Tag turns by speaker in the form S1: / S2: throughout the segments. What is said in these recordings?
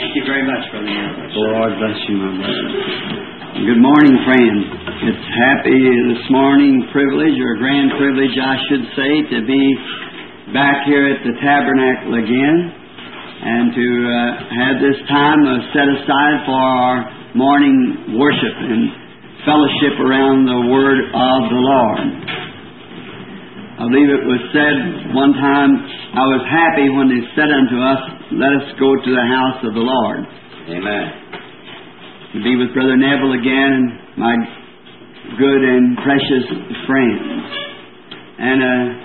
S1: Thank you very much, Brother Neville.
S2: The Lord bless you, my brother. Good morning, friends. It's happy this morning privilege, or grand privilege, I should say, to be back here at the tabernacle again and to have this time set aside for our morning worship and fellowship around the Word of the Lord. I believe it was said one time, I was happy when they said unto us, let us go to the house of the Lord.
S1: Amen.
S2: To be with Brother Neville again, my good and precious friends. And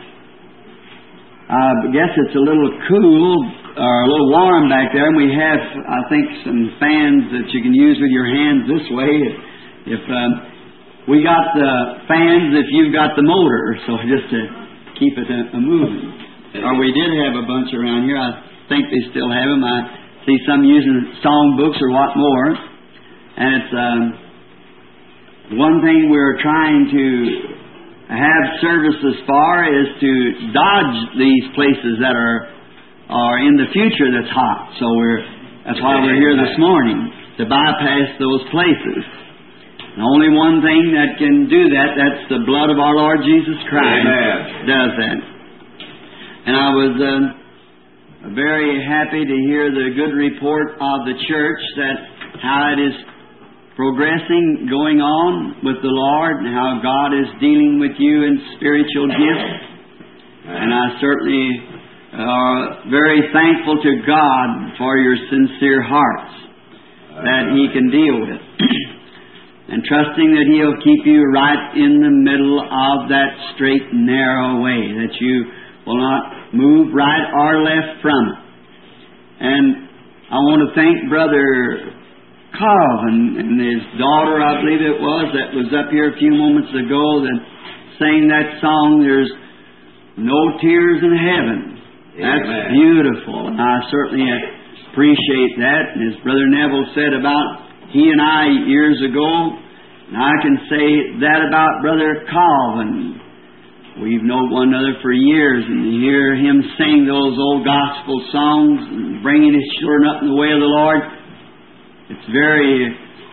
S2: I guess it's a little cool, or a little warm back there, and we have, I think, some fans that you can use with your hands this way. If we got the fans, if you've got the motor, so just to keep it moving. Or we did have a bunch around here. I think they still have them. I see some using songbooks or what more. And it's one thing we're trying to have services for is to dodge these places that are in the future that's hot. So that's why we're here this morning, to bypass those places. And only one thing that can do that, that's the blood of our Lord Jesus Christ.
S1: Amen.
S2: Does that. And I was very happy to hear the good report of the church, that how it is progressing, going on with the Lord, and how God is dealing with you in spiritual gifts. And I certainly are very thankful to God for your sincere hearts that He can deal with. And trusting that He'll keep you right in the middle of that straight and narrow way, that you will not move right or left from it. And I want to thank Brother Calvin and his daughter, I believe it was, that was up here a few moments ago, that sang that song, There's No Tears in Heaven. That's
S1: Amen.
S2: Beautiful. And I certainly appreciate that. And as Brother Neville said about he and I years ago, and I can say that about Brother Calvin. We've known one another for years, and to hear him sing those old gospel songs and bringing his children up in the way of the Lord, it's very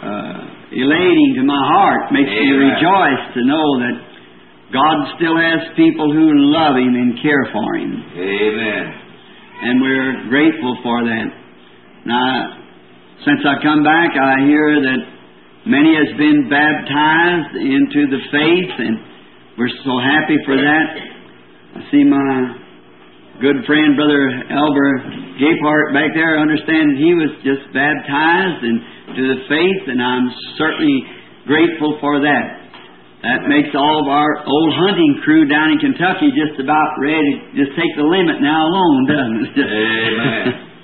S2: elating to my heart. Makes me rejoice to know that God still has people who love Him and care for Him.
S1: Amen.
S2: And we're grateful for that. Now, since I come back, I hear that many has been baptized into the faith, and we're so happy for that. I see my good friend, Brother Albert Gapehart, back there. I understand he was just baptized into the faith, and I'm certainly grateful for that. That makes all of our old hunting crew down in Kentucky just about ready to just take the limit now alone, doesn't it?
S1: Amen.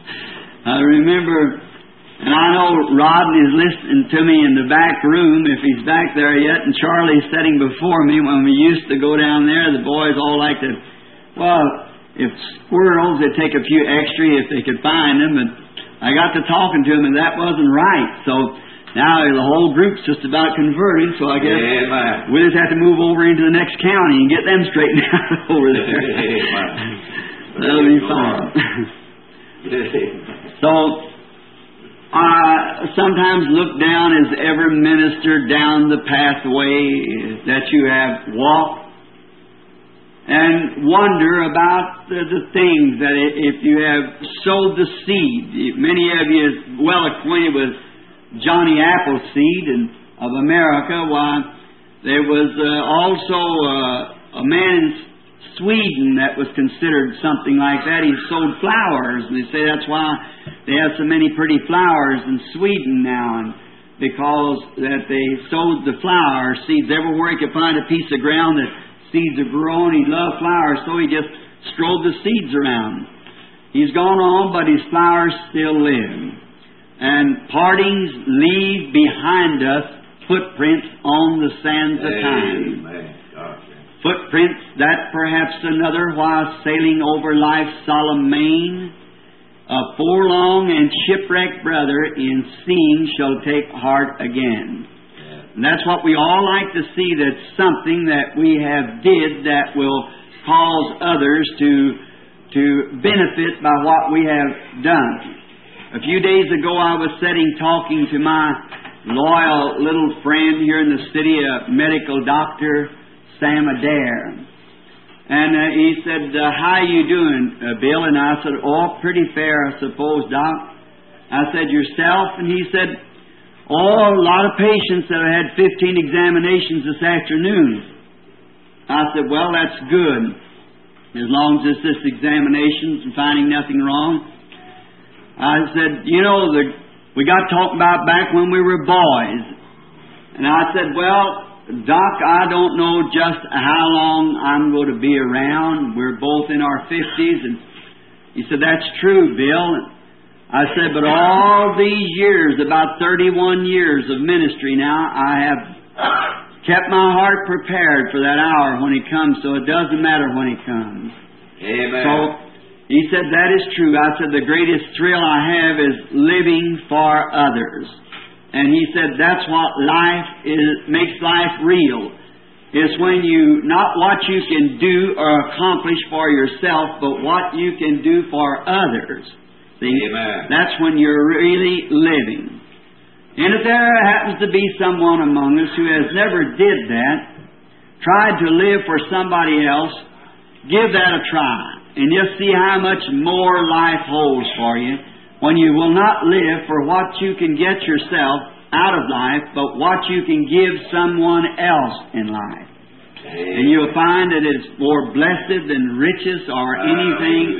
S2: I remember... And I know Rodney is listening to me in the back room, if he's back there yet, and Charlie's sitting before me. When we used to go down there, the boys all like to, well, if squirrels, they'd take a few extra if they could find them. But I got to talking to them, and that wasn't right. So now the whole group's just about converted, so I guess we'll just have to move over into the next county and get them straightened out over there. That'll be fine. So... I sometimes look down as every minister down the pathway that you have walked and wonder about the things that if you have sowed the seed. Many of you are well acquainted with Johnny Appleseed of America. Why, there was also a man in Sweden that was considered something like that. He sowed flowers, and they say that's why they have so many pretty flowers in Sweden now, and because that they sowed the flower seeds everywhere he could find a piece of ground that seeds are growing. He loved flowers, so he just strode the seeds around. He's gone on, but his flowers still live. And partings leave behind us footprints on the sands of time. Footprints that perhaps another, while sailing over life's solemn main, a forlorn and shipwrecked brother in seeing shall take heart again. And that's what we all like to see, that something that we have did that will cause others to benefit by what we have done. A few days ago I was sitting talking to my loyal little friend here in the city, a medical doctor, Sam Adair. And he said, how you doing, Bill? And I said, oh, pretty fair, I suppose, Doc. I said, yourself? And he said, oh, a lot of patients that have had 15 examinations this afternoon. I said, well, that's good, as long as it's just examinations and finding nothing wrong. I said, you know, we got talking about back when we were boys. And I said, well, Doc, I don't know just how long I'm going to be around. We're both in our 50s. And he said, that's true, Bill. I said, but all these years, about 31 years of ministry now, I have kept my heart prepared for that hour when He comes, so it doesn't matter when He comes.
S1: Amen.
S2: So he said, that is true. I said, the greatest thrill I have is living for others. And he said, that's what life is, makes life real. It's when you, not what you can do or accomplish for yourself, but what you can do for others. See?
S1: Amen.
S2: That's when you're really living. And if there happens to be someone among us who has never did that, tried to live for somebody else, give that a try. And just see how much more life holds for you when you will not live for what you can get yourself out of life, but what you can give someone else in life. And you'll find that it's more blessed than riches or anything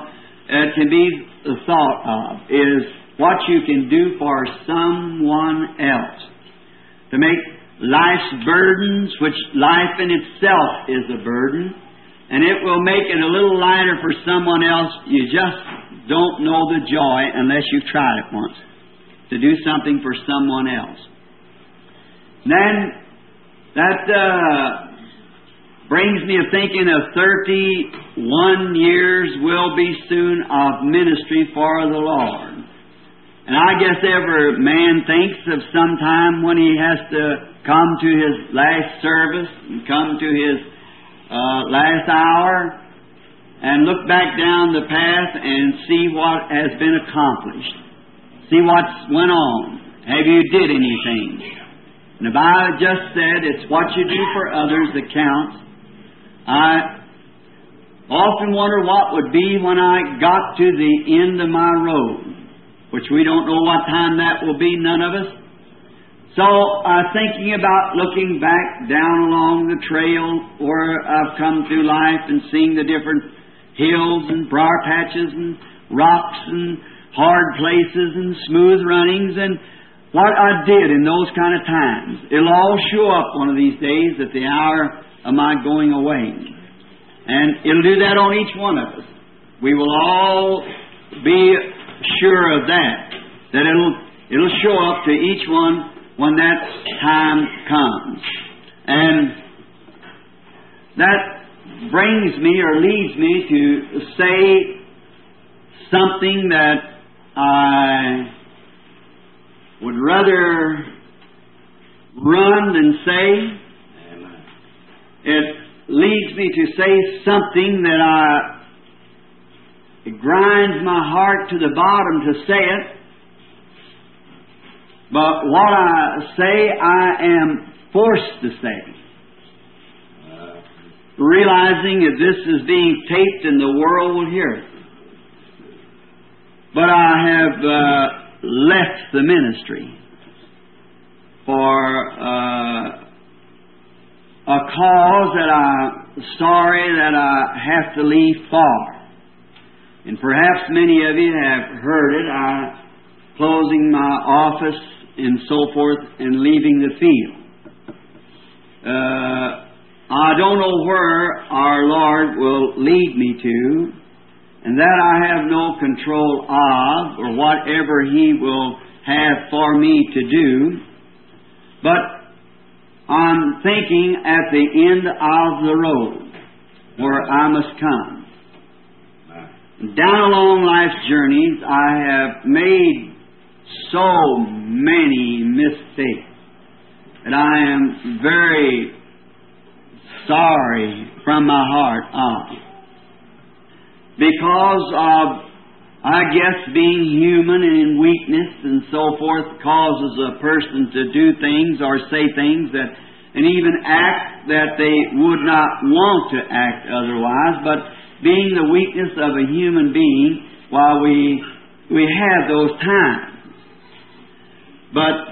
S2: can be thought of, is what you can do for someone else. To make life's burdens, which life in itself is a burden, and it will make it a little lighter for someone else. You just don't know the joy unless you've tried it once, to do something for someone else. Then that brings me to thinking of 31 years will be soon of ministry for the Lord. And I guess every man thinks of some time when he has to come to his last service and come to his last hour and look back down the path and see what has been accomplished. See what's went on. Have you did anything? And the Bible just said it's what you do for others that counts. I often wonder what would be when I got to the end of my road, which we don't know what time that will be, none of us. So, thinking about looking back down along the trail where I've come through life and seeing the different hills and briar patches and rocks and hard places and smooth runnings and what I did in those kind of times. It'll all show up one of these days at the hour of my going away. And it'll do that on each one of us. We will all be sure of that it'll show up to each one when that time comes. And that brings me or leads me to say something that I would rather run than say. It leads me to say something that it grinds my heart to the bottom to say it. But what I say, I am forced to say. Realizing that this is being taped and the world will hear it. But I have left the ministry for a cause that I'm sorry that I have to leave for. And perhaps many of you have heard it. I'm closing my office and so forth and leaving the field. I don't know where our Lord will lead me to, and that I have no control of, or whatever He will have for me to do. But I'm thinking at the end of the road where I must come. Down along life's journeys, I have made so many mistakes that I am very sorry from my heart of. Because of I guess being human and in weakness and so forth causes a person to do things or say things that, and even act that they would not want to act otherwise. But being the weakness of a human being, while we have those times. But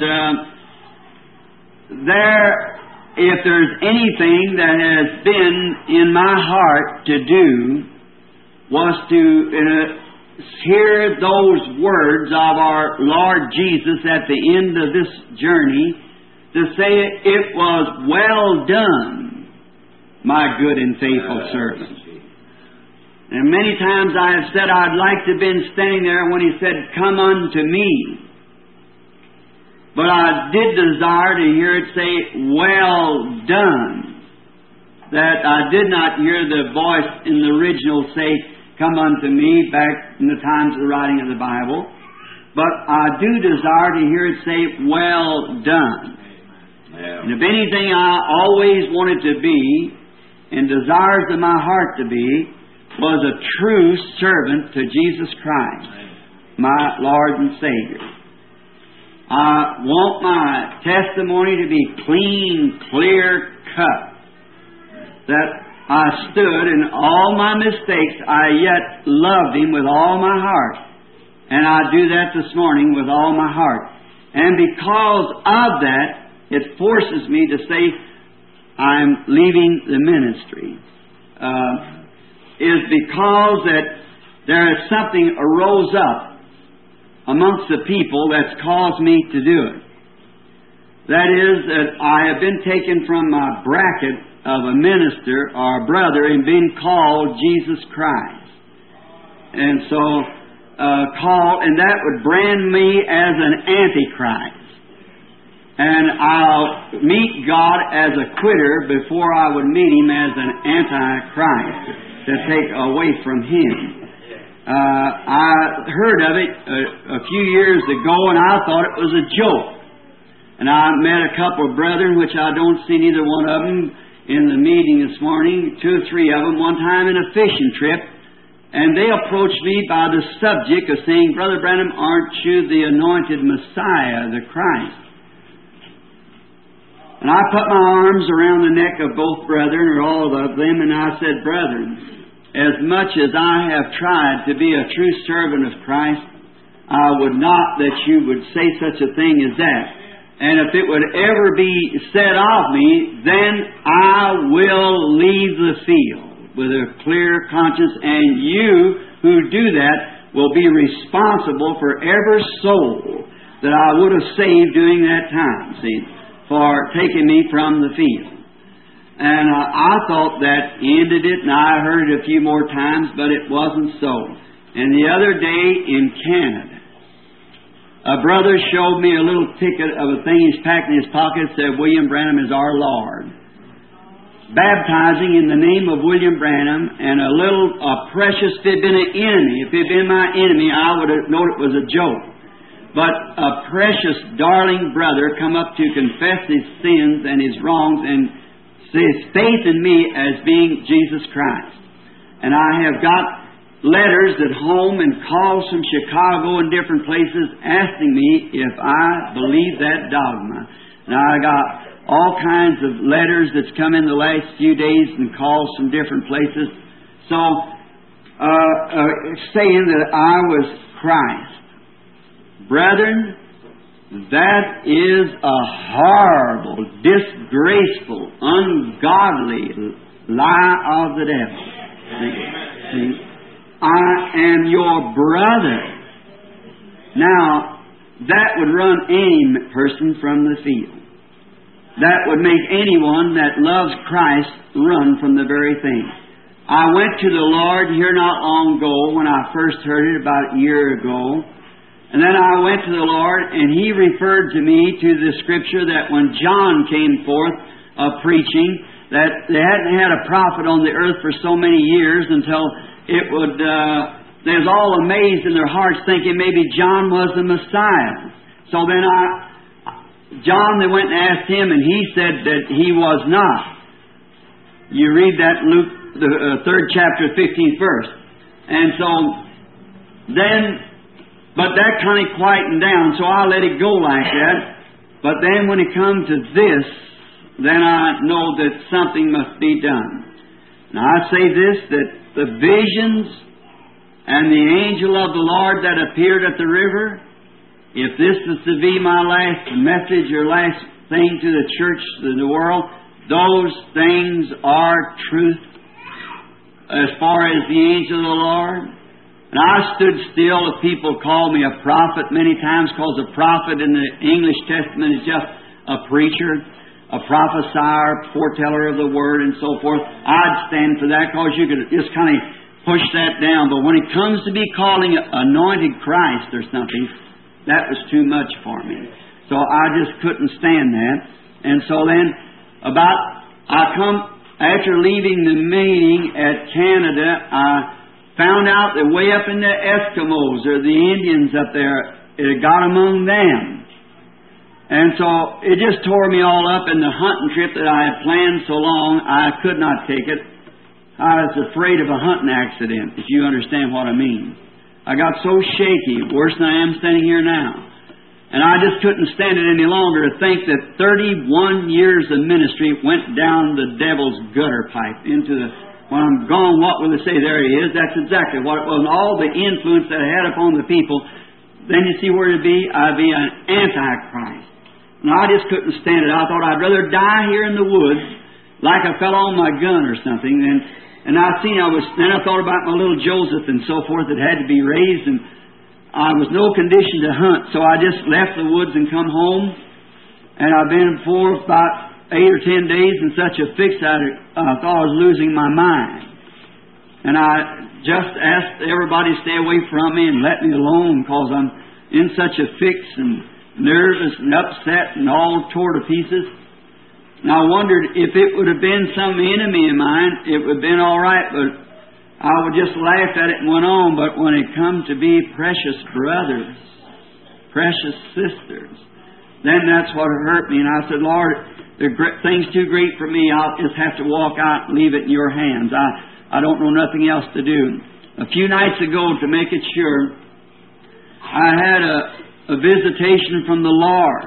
S2: if there's anything that has been in my heart to do, was to hear those words of our Lord Jesus at the end of this journey, to say, "It was well done, my good and faithful servant." And many times I have said I'd like to have been standing there when He said, "Come unto me." But I did desire to hear it say, "Well done." That I did not hear the voice in the original say, "Come unto me," back in the times of the writing of the Bible. But I do desire to hear it say, "Well done."
S1: Yeah.
S2: And if anything I always wanted to be, and desires of my heart to be, was a true servant to Jesus Christ, my Lord and Savior. I want my testimony to be clean, clear cut. That I stood in all my mistakes, I yet loved Him with all my heart. And I do that this morning with all my heart. And because of that, it forces me to say, I'm leaving the ministry. Is because that there is something arose up amongst the people that's caused me to do it. That is, that I have been taken from my bracket of a minister or a brother and been called Jesus Christ. And so, and that would brand me as an antichrist. And I'll meet God as a quitter before I would meet Him as an antichrist to take away from Him. I heard of it a few years ago, and I thought it was a joke. And I met a couple of brethren, which I don't see neither one of them in the meeting this morning, 2 or 3 of them, one time in a fishing trip, and they approached me by the subject of saying, "Brother Branham, aren't you the anointed Messiah, the Christ?" And I put my arms around the neck of both brethren, or all of them, and I said, "Brethren, as much as I have tried to be a true servant of Christ, I would not that you would say such a thing as that. And if it would ever be said of me, then I will leave the field with a clear conscience, and you who do that will be responsible for every soul that I would have saved during that time, see, for taking me from the field." And I thought that ended it, and I heard it a few more times, but it wasn't so. And the other day in Canada, a brother showed me a little ticket of a thing he's packed in his pocket that said, "William Branham is our Lord." Baptizing in the name of William Branham, and a precious, if it had been an enemy, if it had been my enemy, I would have known it was a joke. But a precious, darling brother come up to confess his sins and his wrongs and his faith in me as being Jesus Christ. And I have got letters at home and calls from Chicago and different places asking me if I believe that dogma. And I got all kinds of letters that's come in the last few days and calls from different places. So, saying that I was Christ. Brethren, that is a horrible, disgraceful, ungodly lie of the devil. See? I am your brother. Now, that would run any person from the field. That would make anyone that loves Christ run from the very thing. I went to the Lord here not long ago when I first heard it about a year ago. And then I went to the Lord, and He referred to me to the Scripture that when John came forth preaching, that they hadn't had a prophet on the earth for so many years until it would, they was all amazed in their hearts thinking maybe John was the Messiah. So then John, they went and asked him, and he said that he was not. You read that in Luke, the 3rd chapter, 15th verse. And so But that kind of quietened down, so I let it go like that. But then when it comes to this, then I know that something must be done. Now I say this, that the visions and the angel of the Lord that appeared at the river, if this is to be my last message or last thing to the church, to the world, those things are truth as far as the angel of the Lord. And I stood still. The people called me a prophet many times, because a prophet in the English Testament is just a preacher, a prophesier, foreteller of the Word, and so forth. I'd stand for that, because you could just kind of push that down. But when it comes to be calling anointed Christ or something, that was too much for me. So I just couldn't stand that. And so then, after leaving the meeting at Canada, I found out that way up in the Eskimos, or the Indians up there, it had got among them. And so it just tore me all up, and the hunting trip that I had planned so long, I could not take it. I was afraid of a hunting accident, if you understand what I mean. I got so shaky, worse than I am standing here now. And I just couldn't stand it any longer to think that 31 years of ministry went down the devil's gutter pipe into the... When I'm gone, what will they say? There he is. That's exactly what it was. And all the influence that I had upon the people, then you see where it'd be? I'd be an antichrist. And I just couldn't stand it. I thought I'd rather die here in the woods like I fell on my gun or something. And then I thought about my little Joseph and so forth that had to be raised, and I was no condition to hunt. So I just left the woods and come home. And I've been for about 8 or 10 days in such a fix I thought I was losing my mind. And I just asked everybody to stay away from me and let me alone, because I'm in such a fix and nervous and upset and all tore to pieces. And I wondered if it would have been some enemy of mine, it would have been all right, but I would just laugh at it and went on. But when it come to be precious brothers, precious sisters, then that's what hurt me. And I said, Lord, things too great for me. I'll just have to walk out and leave it in your hands. I don't know nothing else to do. A few nights ago, to make it sure, I had a visitation from the Lord.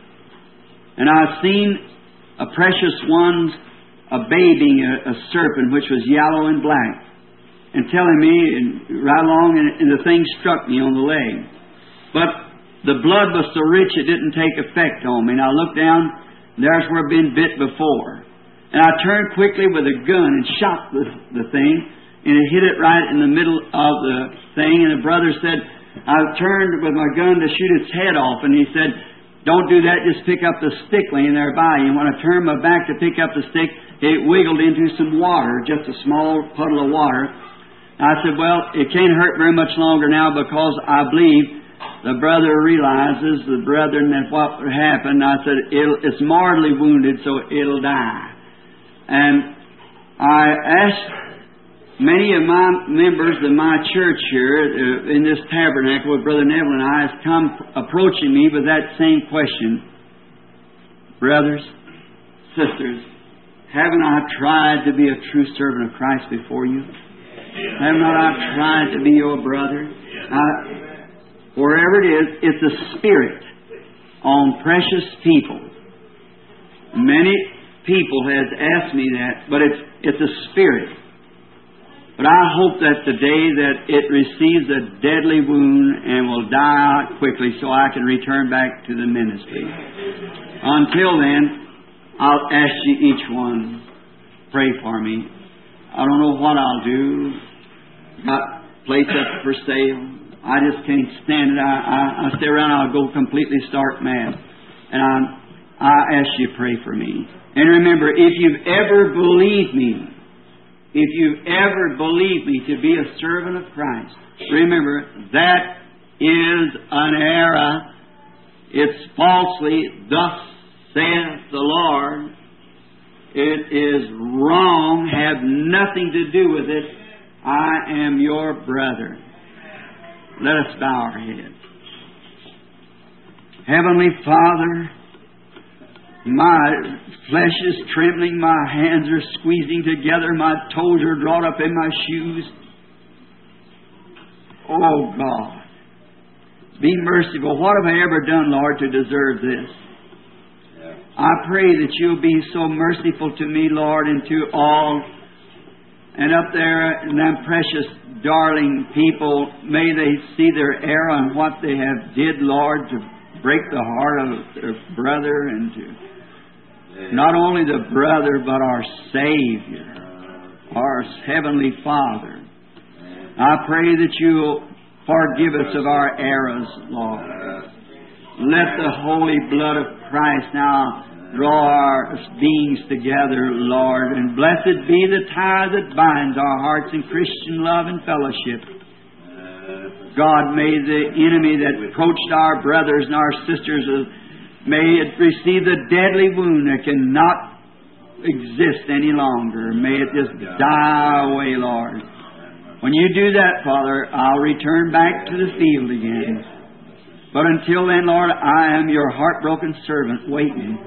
S2: And I seen a precious one, a bathing a serpent which was yellow and black, and telling me, and right along, and the thing struck me on the leg. But the blood was so rich it didn't take effect on me. And I looked down. There's where I've been bit before. And I turned quickly with a gun and shot the thing, and it hit it right in the middle of the thing. And the brother said, I turned with my gun to shoot its head off, and he said, don't do that, just pick up the stick laying there by you. And when I turned my back to pick up the stick, it wiggled into some water, just a small puddle of water. I said, well, it can't hurt very much longer now, because I believe the brother realizes, the brethren, that what would happen. I said, it's mortally wounded, so it'll die. And I asked many of my members of my church here in this tabernacle with Brother Neville and I has come approaching me with that same question. Brothers, sisters, haven't I tried to be a true servant of Christ before you? Have not I tried to be your brother? Wherever it is, it's a spirit on precious people. Many people has asked me that, but it's a spirit. But I hope that today that it receives a deadly wound and will die out quickly, so I can return back to the ministry. Until then, I'll ask you each one, pray for me. I don't know what I'll do. Got place up for sale. I just can't stand it. I stay around, I'll go completely stark mad. And I ask you to pray for me. And remember, if you've ever believed me to be a servant of Christ, remember, that is an error. It's falsely, thus saith the Lord. It is wrong, have nothing to do with it. I am your brother. Let us bow our heads. Heavenly Father, my flesh is trembling, my hands are squeezing together, my toes are drawn up in my shoes. Oh, God. Be merciful. What have I ever done, Lord, to deserve this? I pray that You'll be so merciful to me, Lord, and to all. And up there, and them precious, darling people, may they see their error on what they have did, Lord, to break the heart of their brother and to not only the brother, but our Savior, our Heavenly Father. I pray that You'll forgive us of our errors, Lord. Let the holy blood of Christ now draw our beings together, Lord, and blessed be the tie that binds our hearts in Christian love and fellowship. God, may the enemy that approached our brothers and our sisters, may it receive the deadly wound that cannot exist any longer. May it just die away, Lord. When You do that, Father, I'll return back to the field again. But until then, Lord, I am Your heartbroken servant, waiting.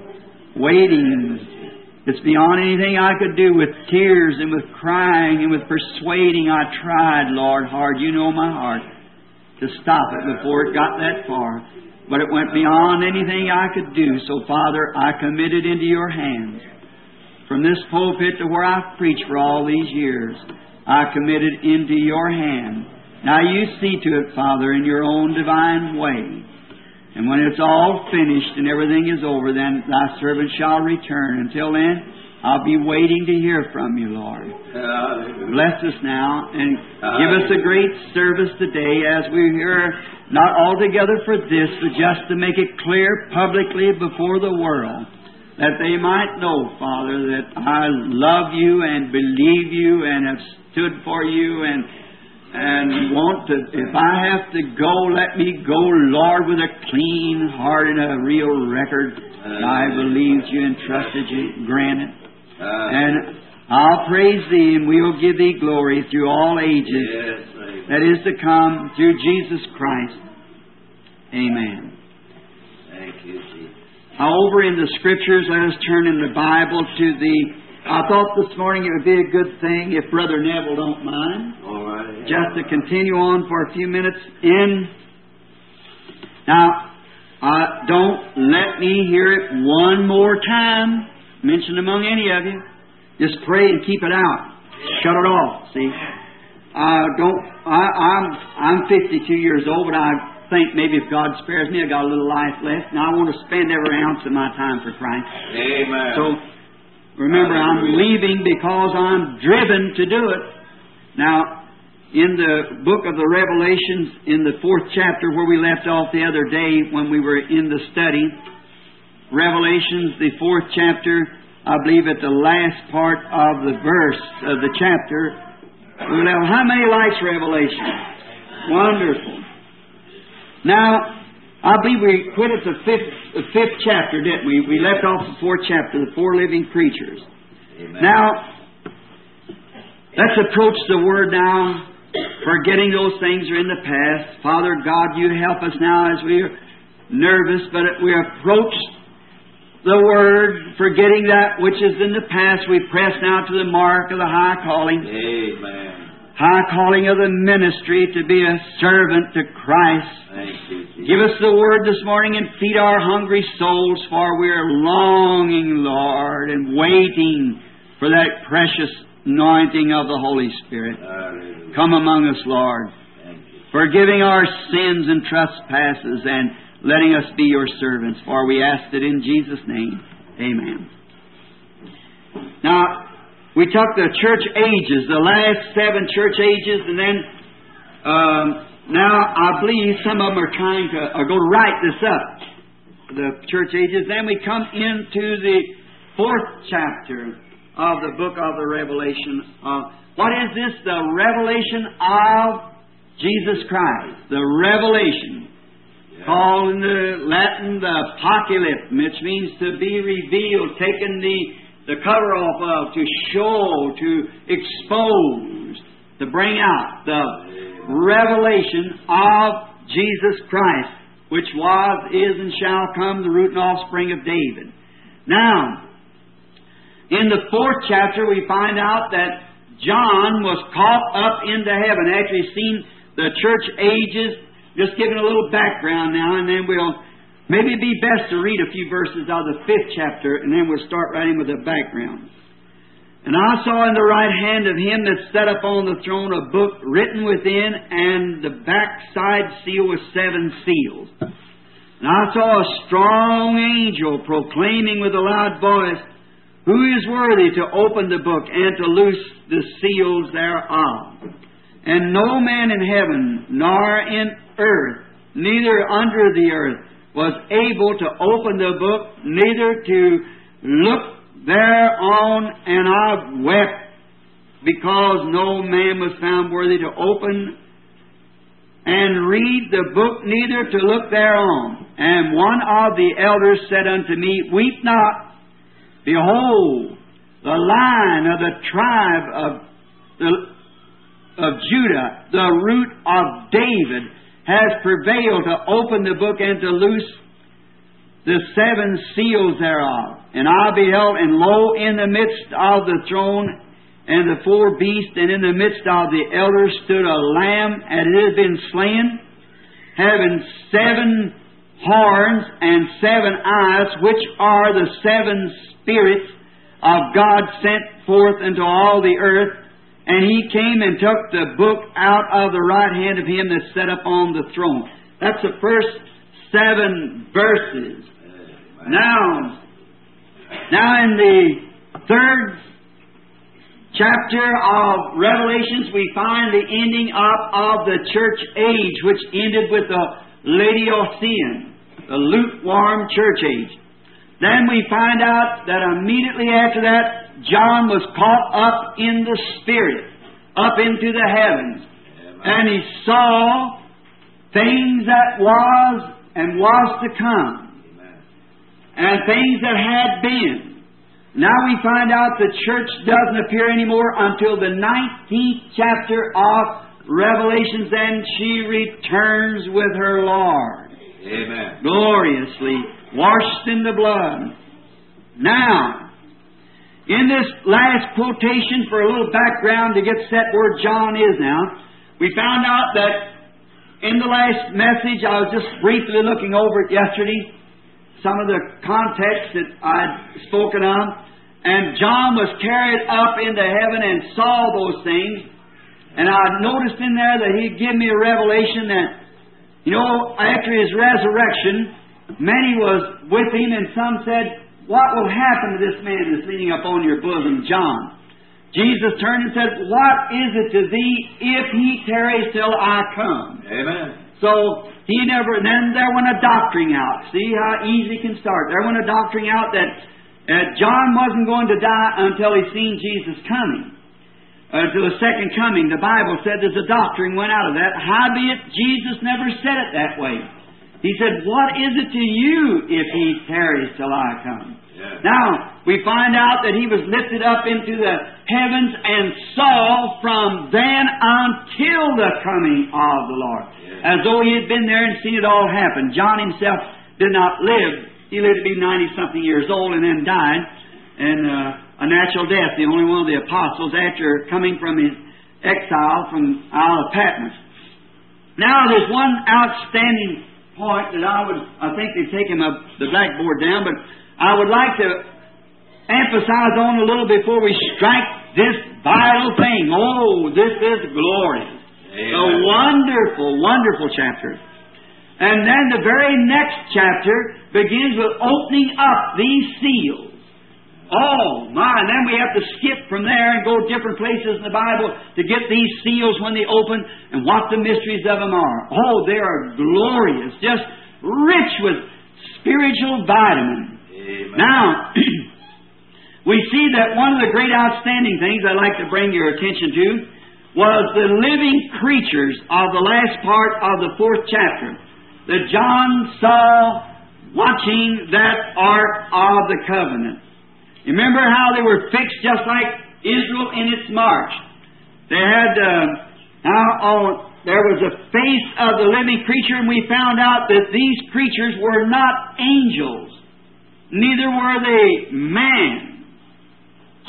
S2: It's beyond anything I could do. With tears and with crying and with persuading, I tried, Lord, hard. You know my heart, to stop it before it got that far. But it went beyond anything I could do. So, Father, I commit it into Your hands. From this pulpit to where I've preached for all these years, I commit it into Your hand. Now You see to it, Father, in Your own divine way. And when it's all finished and everything is over, then Thy servant shall return. Until then, I'll be waiting to hear from You, Lord. Bless us now and give us a great service today as we're here, not altogether for this, but just to make it clear publicly before the world, that they might know, Father, that I love You and believe You and have stood for You and want to, if I have to go, let me go, Lord, with a clean heart and a real record. I believed You and trusted You, granted. And I'll praise Thee and we'll give Thee glory through all ages that is to come, through Jesus Christ. Amen.
S1: Thank You, Jesus.
S2: Now, over in the Scriptures, let us turn in the Bible to I thought this morning it would be a good thing if Brother Neville don't mind.
S1: All right.
S2: Just to continue on for a few minutes Now, don't let me hear it one more time mentioned among any of you. Just pray and keep it out. Shut it off, see. I'm 52 years old, but I think maybe if God spares me, I've got a little life left, and I want to spend every ounce of my time for Christ.
S1: Amen.
S2: So, remember, I'm leaving because I'm driven to do it. Now, in the book of the Revelations, in the 4th chapter where we left off the other day when we were in the study, Revelations, the 4th chapter, I believe at the last part of the verse of the chapter, we left, how many likes Revelation? Wonderful. Now, I believe we quit at the fifth chapter, didn't we? We left off the 4th chapter, the 4 living creatures.
S1: Amen.
S2: Now, let's approach the Word now, forgetting those things are in the past. Father God, You help us now as we are nervous, but we approach the Word, forgetting that which is in the past. We press now to the mark of the high calling.
S1: Amen.
S2: High calling of the ministry to be a servant to Christ.
S1: Thank You, Jesus.
S2: Give us the Word this morning and feed our hungry souls, for we are longing, Lord, and waiting for that precious anointing of the Holy Spirit.
S1: Hallelujah.
S2: Come among us, Lord,
S1: Thank You.
S2: forgiving our sins and trespasses and letting us be Your servants, for we ask it in Jesus' name. Amen. Now, we took the church ages, the last 7 church ages, and then now I believe some of them are trying to go to write this up, the church ages. Then we come into the 4th chapter of the book of the Revelation. What is this? The revelation of Jesus Christ. The revelation.
S1: Yeah.
S2: Called in the Latin the apocalypse, which means to be revealed, taken the cover off of, to show, to expose, to bring out the revelation of Jesus Christ, which was, is, and shall come, the root and offspring of David. Now, in the 4th chapter, we find out that John was caught up into heaven after he seen the church ages. Just giving a little background now, and then we'll maybe it'd be best to read a few verses out of the 5th chapter, and then we'll start writing with the background. And I saw in the right hand of him that sat upon the throne a book written within, and the backside seal was 7 seals. And I saw a strong angel proclaiming with a loud voice, Who is worthy to open the book and to loose the seals thereof? And no man in heaven, nor in earth, neither under the earth, was able to open the book, neither to look thereon. And I wept, because no man was found worthy to open and read the book, neither to look thereon. And one of the elders said unto me, Weep not. Behold, the Lion of the tribe of Judah, the root of David, has prevailed to open the book and to loose the 7 seals thereof. And I beheld, and lo, in the midst of the throne and the 4 beasts, and in the midst of the elders stood a lamb, and it had been slain, having 7 horns and 7 eyes, which are the 7 spirits of God sent forth into all the earth. And he came and took the book out of the right hand of him that sat upon the throne. That's the first 7 verses. Now in the 3rd chapter of Revelations, we find the ending of the church age, which ended with the Laodicean, the lukewarm church age. Then we find out that immediately after that, John was caught up in the Spirit, up into the heavens. And he saw things that was and was to come. And things that had been. Now we find out the church doesn't appear anymore until the 19th chapter of Revelations, and she returns with her Lord.
S1: Amen.
S2: Gloriously, washed in the blood. Now, in this last quotation, for a little background to get set where John is now, we found out that in the last message, I was just briefly looking over it yesterday, some of the context that I'd spoken of, and John was carried up into heaven and saw those things, and I noticed in there that he'd give me a revelation that, after his resurrection, many was with him, and some said, What will happen to this man that's leaning up on your bosom, John? Jesus turned and said, What is it to thee if he tarries till I come?
S1: Amen.
S2: So then there went a doctoring out. See how easy it can start. There went a doctoring out that John wasn't going to die until he seen Jesus coming. To the second coming, the Bible said there's a doctoring went out of that. Howbeit, Jesus never said it that way. He said, What is it to you if he tarries till I come?
S1: Yeah.
S2: Now, we find out that he was lifted up into the heavens and saw from then until the coming of the Lord. Yeah. As though he had been there and seen it all happen. John himself did not live. He lived to be 90-something years old and then died. And a natural death, the only one of the apostles after coming from his exile from Isle of Patmos. Now, there's one outstanding point that I think they've taken the blackboard down, but I would like to emphasize on a little before we strike this vital thing. Oh, this is glorious. Amen. A wonderful, wonderful chapter. And then the very next chapter begins with opening up these seals. Oh, my. And then we have to skip from there and go different places in the Bible to get these seals when they open and what the mysteries of them are. Oh, they are glorious. Just rich with spiritual vitamin.
S1: Amen.
S2: Now, we see that one of the great outstanding things I'd like to bring your attention to was the living creatures of the last part of the 4th chapter that John saw watching that Ark of the Covenant. You remember how they were fixed just like Israel in its march. They had, there was a face of the living creature, and we found out that these creatures were not angels. Neither were they man.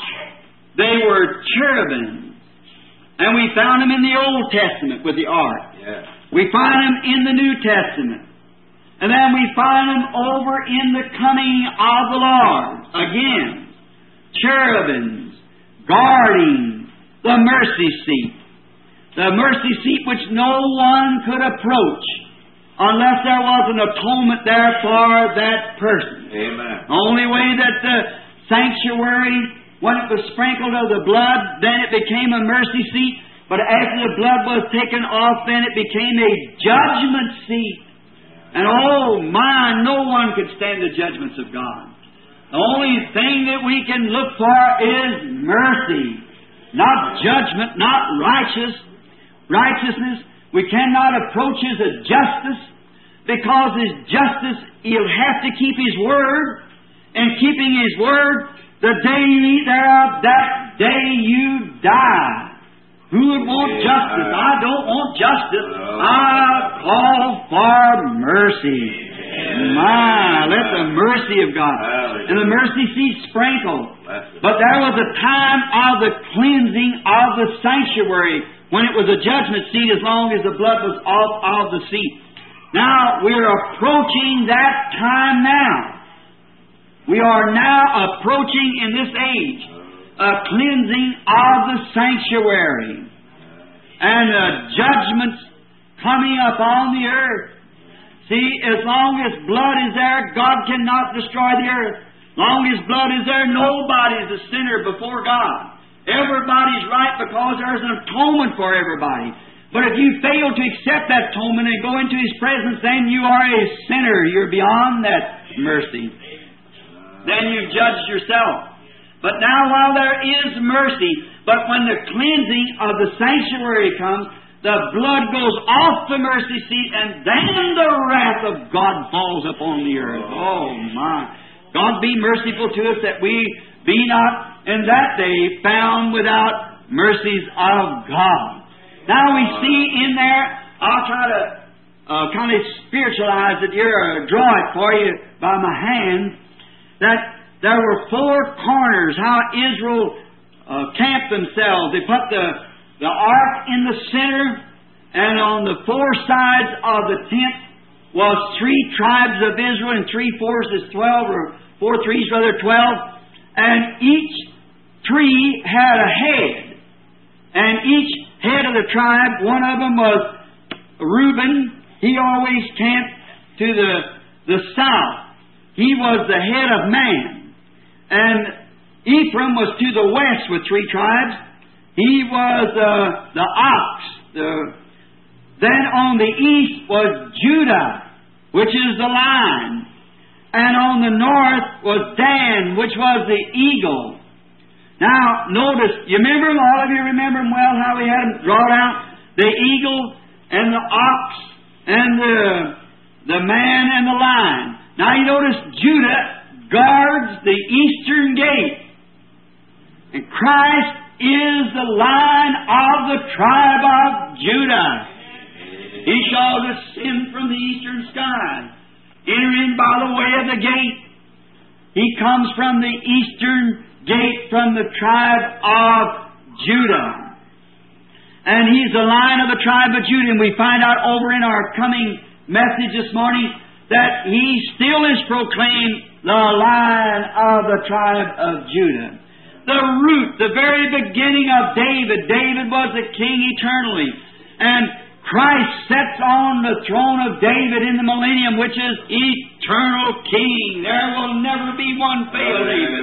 S2: They were cherubim. And we found them in the Old Testament with the ark.
S1: Yeah.
S2: We find them in the New Testament. And then we find them over in the coming of the Lord. Again, cherubims, guarding the mercy seat. The mercy seat which no one could approach unless there was an atonement there for that person.
S1: Amen.
S2: The only way that the sanctuary, when it was sprinkled of the blood, then it became a mercy seat. But after the blood was taken off, then it became a judgment seat. And oh my, no one could stand the judgments of God. The only thing that we can look for is mercy, not judgment, not righteousness. We cannot approach His justice, because His justice, He'll have to keep His word, and keeping His word, the day you eat thereof, that day you die. Who would want justice? I don't want justice. I call for mercy. My, let the mercy of God. And the mercy seat sprinkled. But there was a time of the cleansing of the sanctuary when it was a judgment seat as long as the blood was off of the seat. Now, we're approaching that time now. We are now approaching in this age a cleansing of the sanctuary and judgments coming upon the earth. See, as long as blood is there, God cannot destroy the earth. As long as blood is there, nobody's a sinner before God. Everybody's right because there's an atonement for everybody. But if you fail to accept that atonement and go into His presence, then you are a sinner. You're beyond that mercy. Then you've judged yourself. But now, while there is mercy, but when the cleansing of the sanctuary comes, the blood goes off the mercy seat, and then the wrath of God falls upon the earth. Oh, my. God be merciful to us that we be not in that day found without mercies of God. Now we see in there, I'll try to kind of spiritualize it here, or draw it for you by my hand, that there were four corners, how Israel camped themselves. They put the ark in the center, and on the four sides of the tent was 3 tribes of Israel, and 3 fours is 12, or 4 threes rather 12. And each tree had a head. And each head of the tribe, one of them was Reuben. He always camped to the south. He was the head of man. And Ephraim was to the west with 3 tribes. He was the ox. Then on the east was Judah, which is the lion. And on the north was Dan, which was the eagle. Now, notice, you remember, all of you remember them well, how we had them drawn out? The eagle and the ox and the man and the lion. Now you notice Judah guards the eastern gate. And Christ is the Lion of the tribe of Judah. He shall descend from the eastern sky, enter in by the way of the gate. He comes from the eastern gate, from the tribe of Judah. And He's the Lion of the tribe of Judah. And we find out over in our coming message this morning that He still is proclaimed the Lion of the tribe of Judah. The root, the very beginning of David. David was the king eternally. And Christ sits on the throne of David in the millennium, which is eternal king. There will never be one fail David.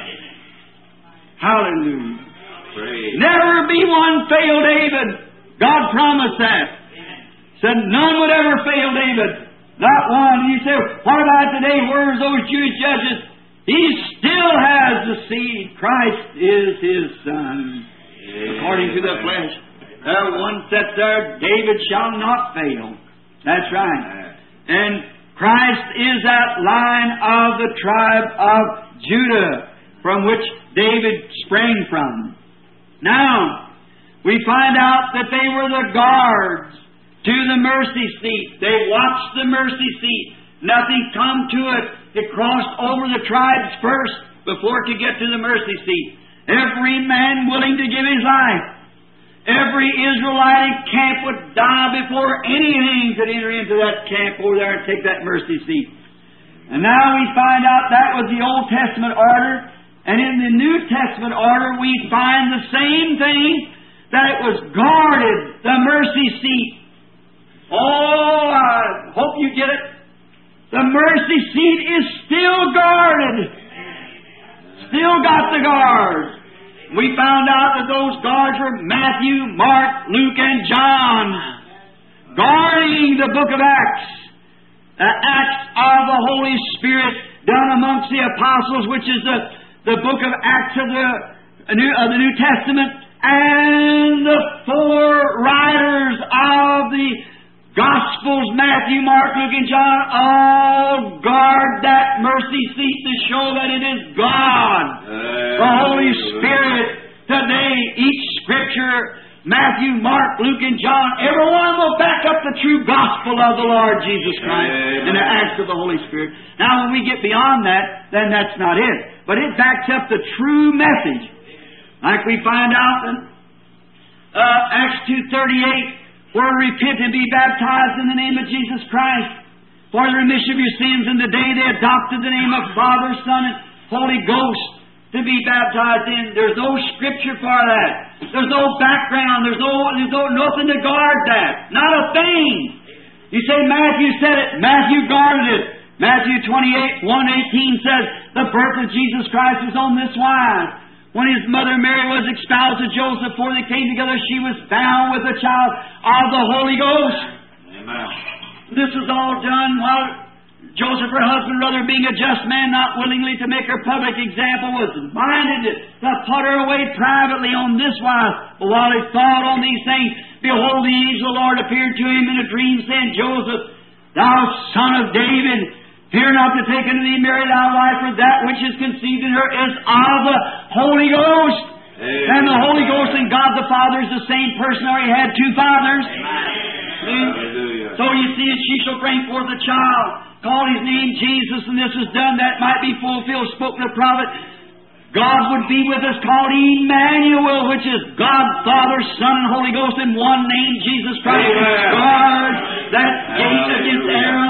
S2: Hallelujah.
S1: Praise.
S2: Never be one fail David. God promised that. Said none would ever fail David. Not one. And you say, what about today? Where's those Jewish judges? He still has the seed. Christ is His Son. According to the flesh. There one sits there, David shall not fail. That's right. And Christ is that Lion of the tribe of Judah, from which David sprang from. Now, we find out that they were the guards to the mercy seat. They watched the mercy seat. Nothing come to it. It crossed over the tribes first before it could get to the mercy seat. Every man willing to give his life. Every Israelite camp would die before anything could enter into that camp over there and take that mercy seat. And now we find out that was the Old Testament order. And in the New Testament order we find the same thing, that it was guarded, the mercy seat. Oh, I hope you get it. The mercy seat is still guarded. Still got the guard. We found out that those guards were Matthew, Mark, Luke, and John, guarding the book of Acts. The Acts of the Holy Spirit done amongst the apostles, which is the book of Acts of the New Testament, and the four writers of the Gospels, Matthew, Mark, Luke, and John, all guard that mercy seat to show that it is God, the Holy Spirit. Today, each Scripture, Matthew, Mark, Luke, and John, every one will back up the true gospel of the Lord Jesus Christ and the acts of the Holy Spirit. Now, when we get beyond that, then that's not it. But it backs up the true message. Like we find out in Acts 2:38, where repent and be baptized in the name of Jesus Christ for the remission of your sins, and today they adopted the name of Father, Son, and Holy Ghost to be baptized in. There's no Scripture for that. There's no background. There's nothing to guard that. Not a thing. You say Matthew said it. Matthew guarded it. Matthew 28:1-18 says, the birth of Jesus Christ was on this wise. When His mother Mary was espoused to Joseph, before they came together, she was bound with the child of the Holy Ghost.
S1: Amen.
S2: This was all done while Joseph, her husband, rather being a just man, not willingly to make her public example, was minded to put her away privately on this wise. But while he thought on these things, behold, the angel of the Lord appeared to him in a dream, saying, Joseph, thou son of David, fear not to take unto thee Mary thy wife, for that which is conceived in her is of the Holy Ghost. Amen. And the Holy Ghost and God the Father is the same person, or He had two fathers. So you see, she shall bring forth a child, call His name Jesus, and this is done that might be fulfilled, spoken of prophet. God would be with us, called Emmanuel, which is God, Father, Son, and Holy Ghost in one name, Jesus Christ. Guard that gate against error.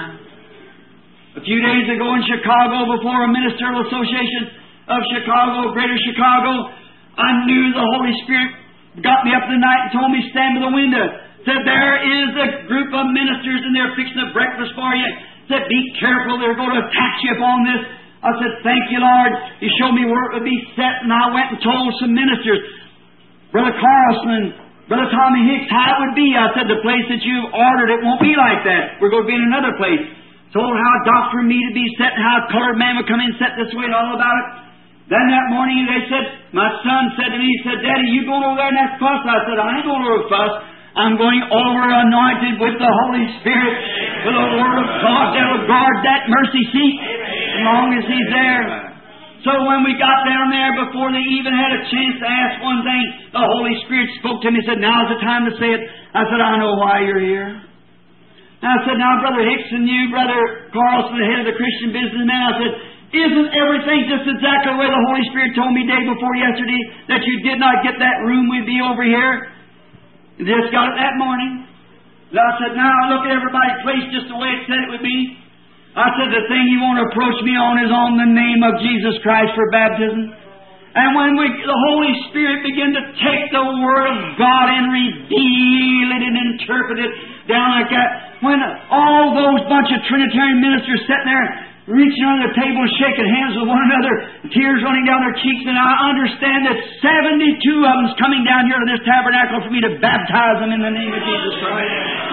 S2: A few days ago in Chicago, before a ministerial association of Chicago, Greater Chicago, I knew the Holy Spirit got me up in the night and told me to stand by the window. Said, there is a group of ministers and they're fixing a breakfast for you. Said, be careful, they're going to attack you upon this. I said, thank you, Lord. You showed me where it would be set, and I went and told some ministers, Brother Carlson and Brother Tommy Hicks, how it would be. I said, the place that you've ordered, it won't be like that. We're going to be in another place. Told how a doctor and me to be set, and how a colored man would come in and set this way and all about it. Then that morning they said, my son said to me, he said, Daddy, you going over there in that fuss? I said, I ain't going over a fuss. I'm going over anointed with the Holy Spirit, with the Word of God that will guard that mercy seat as long as He's there. So when we got down there, before they even had a chance to ask one thing, the Holy Spirit spoke to me and said, now's the time to say it. I said, I know why you're here. I said, now, Brother Hicks and you, Brother Carlson, the head of the Christian businessman, I said, isn't everything just exactly the way the Holy Spirit told me day before yesterday that you did not get that room we'd be over here? You just got it that morning. And I said, now, look at everybody's place just the way it said it would be. I said, the thing you want to approach me on is on the name of Jesus Christ for baptism. And when the Holy Spirit began to take the Word of God and reveal it and interpret it down like that, when all those bunch of Trinitarian ministers sitting there reaching under the table and shaking hands with one another, tears running down their cheeks, and I understand that 72 of them's coming down here to this tabernacle for me to baptize them in the name of Jesus Christ.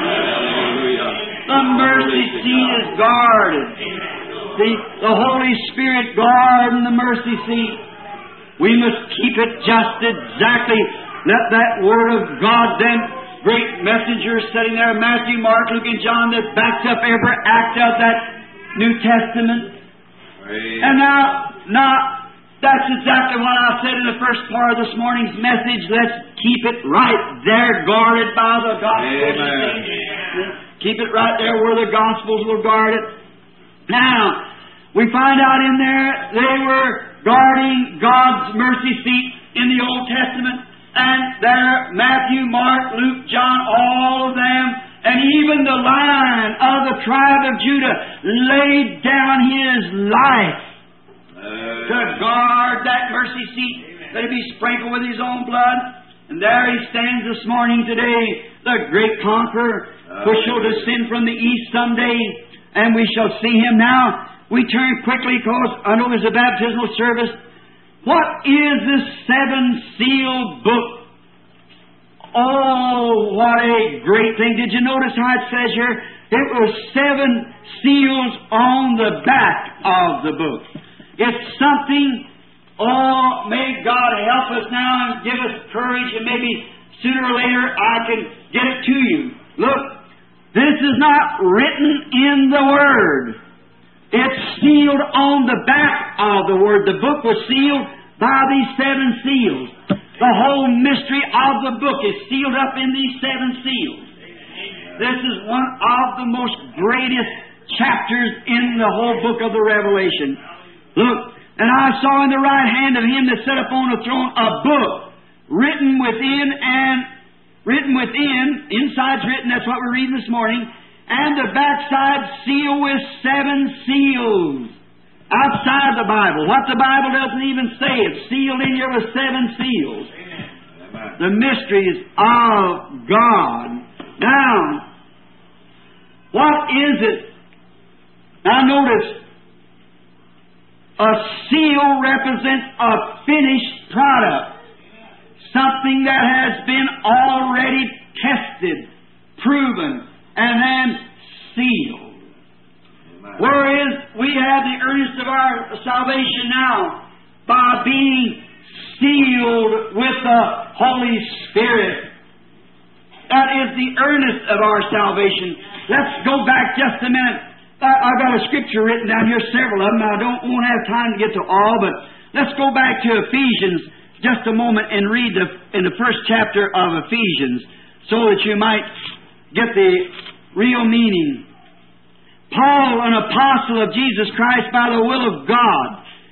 S2: The mercy seat is guarded. See, the Holy Spirit guarding the mercy seat. We must keep it just exactly. Let that Word of God, then great messengers sitting there, Matthew, Mark, Luke, and John, that backs up every act of that New Testament. And now, that's exactly what I said in the first part of this morning's message. Let's keep it right there, guarded by the Gospel. Keep it right there where the Gospels will guard it. Now, we find out in there they were guarding God's mercy seat in the Old Testament. And there, Matthew, Mark, Luke, John, all of them, and even the Lion of the tribe of Judah laid down his life to guard that mercy seat, that it be sprinkled with his own blood. And there he stands this morning today, the great conqueror, who shall descend from the east someday, and we shall see him. Now, we turn quickly, because I know there's a baptismal service. What is this seven-sealed book? Oh, what a great thing. Did you notice how it says here? It was 7 seals on the back of the book. It's something. Oh, may God help us now and give us courage, and maybe sooner or later I can get it to you. Look, this is not written in the Word. It's sealed on the back of the Word. The book was sealed by these 7 seals. The whole mystery of the book is sealed up in these 7 seals. This is one of the most greatest chapters in the whole book of the Revelation. Look. And I saw in the right hand of him that sat upon the throne a book written within, inside's written, that's what we're reading this morning, and the backside sealed with 7 seals. Outside the Bible. What the Bible doesn't even say. It's sealed in here with 7 seals. Amen. The mysteries of God. Now, what is it? Now notice, a seal represents a finished product, something that has been already tested, proven, and then sealed. Whereas we have the earnest of our salvation now by being sealed with the Holy Spirit. That is the earnest of our salvation. Let's go back just a minute. I've got a scripture written down here, several of them. I won't have time to get to all, but let's go back to Ephesians just a moment and read in the first chapter of Ephesians, so that you might get the real meaning. Paul, an apostle of Jesus Christ by the will of God,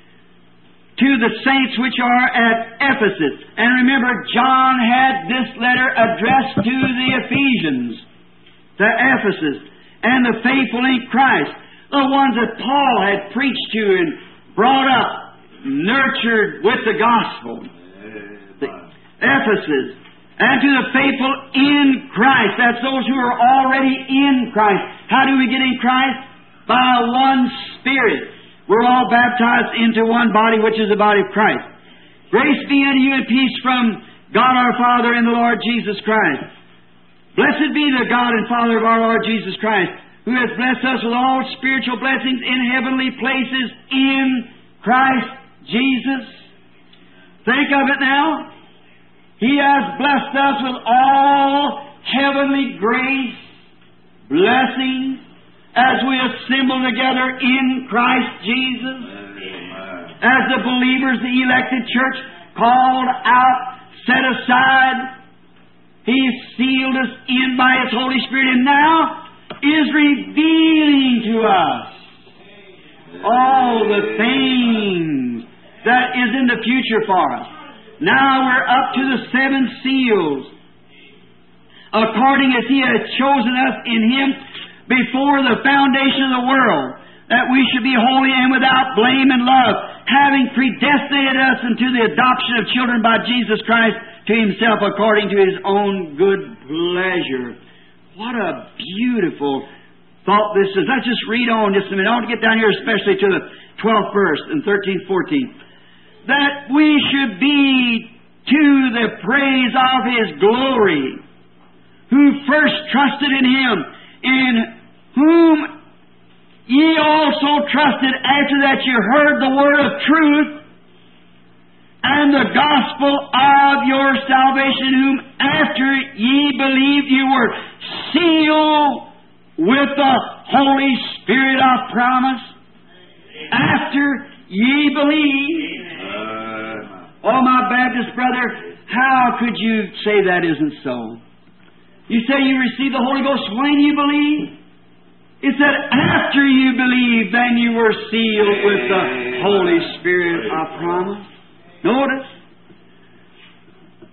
S2: to the saints which are at Ephesus. And remember, John had this letter addressed to the Ephesians, to Ephesus, and the faithful in Christ, the ones that Paul had preached to and brought up, nurtured with the gospel. Ephesus. And to the faithful in Christ. That's those who are already in Christ. How do we get in Christ? By one Spirit. We're all baptized into one body, which is the body of Christ. Grace be unto you and peace from God our Father and the Lord Jesus Christ. Blessed be the God and Father of our Lord Jesus Christ, who has blessed us with all spiritual blessings in heavenly places in Christ Jesus. Think of it now. He has blessed us with all heavenly grace, blessings, as we assemble together in Christ Jesus. As the believers, the elected church, called out, set aside, He sealed us in by His Holy Spirit, and now is revealing to us all the things that is in the future for us. Now we're up to the 7 seals, according as He had chosen us in Him before the foundation of the world, that we should be holy and without blame and love, having predestinated us unto the adoption of children by Jesus Christ to Himself according to His own good pleasure. What a beautiful thought this is. Let's just read on just a minute. I want to get down here especially to the 12th verse and 13th, 14th. That we should be to the praise of His glory, who first trusted in Him, in whom ye also trusted after that you heard the word of truth, and the gospel of your salvation, whom after ye believed you were sealed with the Holy Spirit of promise. After ye believed. Oh, my Baptist brother, how could you say that isn't so? You say you received the Holy Ghost when you believe? It said after you believe, then you were sealed with the Holy Spirit of promise. Notice.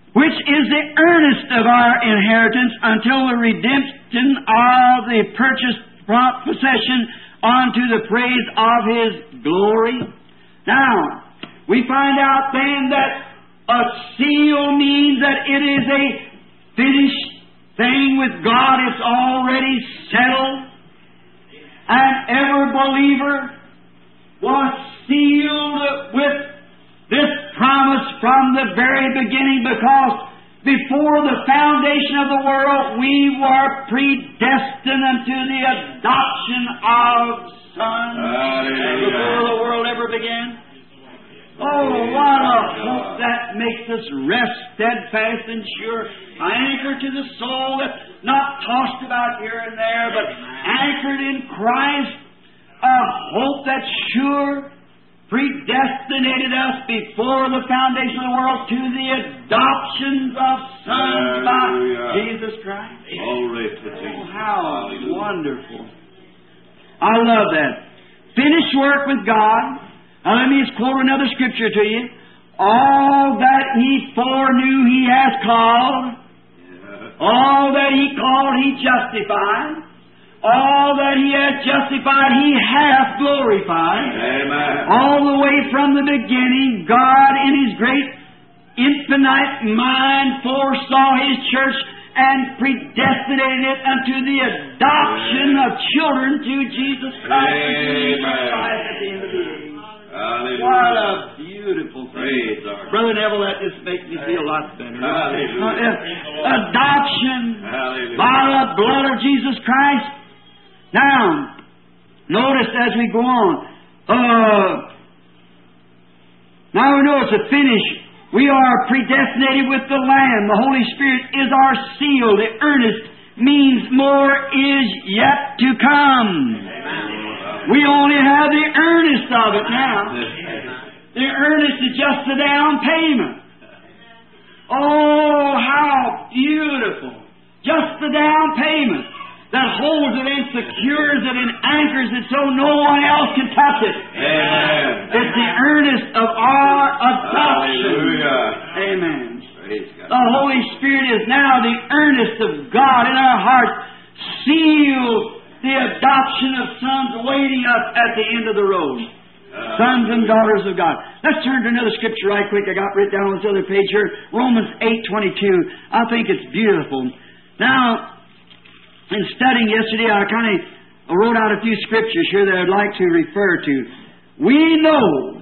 S2: which is the earnest of our inheritance until the redemption of the purchased possession unto the praise of His glory. Now, we find out then that a seal means that it is a finished thing with God. It's already settled. And every believer was sealed with this promise from the very beginning, because before the foundation of the world we were predestined unto the adoption of sons. Before the world ever began. Oh, what a hope that makes us rest steadfast and sure. An anchor to the soul that's not tossed about here and there, but anchored in Christ. A hope that's sure, predestinated us before the foundation of the world to the adoptions of sons by Jesus Christ. Oh, how wonderful. I love that. Finished work with God. Now let me just quote another scripture to you. All that He foreknew He has called. All that He called He justified. All that He has justified He hath glorified.
S1: Amen.
S2: All the way from the beginning, God in His great infinite mind foresaw His church and predestinated it unto the adoption of children to Jesus Christ.
S1: Amen.
S2: At the end of the age.
S1: Hallelujah.
S2: What a beautiful thing.
S1: Praise our
S2: Brother Neville, that just makes me feel a lot better.
S1: Hallelujah.
S2: Adoption
S1: Hallelujah.
S2: by the blood of Jesus Christ. Now, notice as we go on. Now we know it's a finish. We are predestinated with the Lamb. The Holy Spirit is our seal. The earnest means more is yet to come. We only have the earnest of it now. The earnest is just the down payment. Oh, how beautiful. Just the down payment that holds it and secures it and anchors it so no one else can touch it.
S1: Amen.
S2: It's the earnest of our adoption.
S1: Hallelujah.
S2: Amen.
S1: Praise God.
S2: The Holy Spirit is now the earnest of God in our hearts. Seal the adoption of sons awaiting us at the end of the road. Sons and daughters of God. Let's turn to another scripture right quick. I got written down on this other page here. Romans 8:22. I think it's beautiful. Now, in studying yesterday, I kind of wrote out a few scriptures here that I'd like to refer to. We know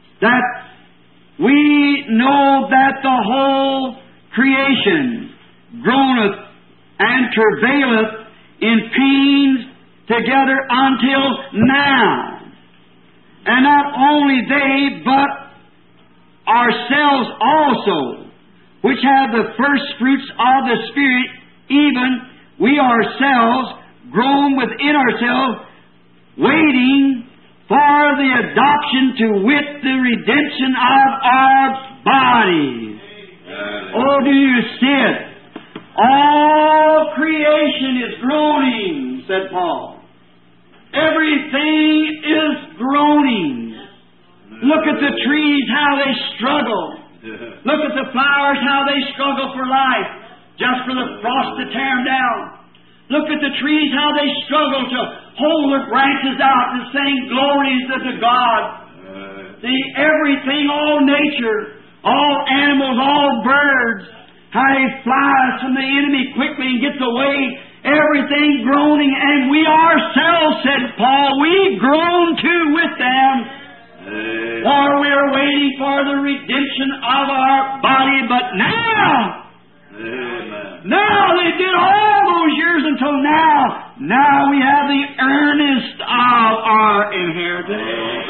S2: that the whole creation groaneth and travaileth in pains together until now. And not only they, but ourselves also, which have the first fruits of the Spirit, even we ourselves groan within ourselves, waiting for the adoption to wit the redemption of our bodies. Oh, do you see it? All creation is groaning, said Paul. Everything is groaning. Look at the trees, how they struggle. Look at the flowers, how they struggle for life, just for the frost to tear them down. Look at the trees, how they struggle to hold their branches out and sing glories to God. See, everything, all nature, all animals, all birds, how he flies from the enemy quickly and gets away, everything groaning, and we ourselves, said Paul, we groan too with them, for we are waiting for the redemption of our body. But now they did all those years until now. Now we have the earnest of our inheritance.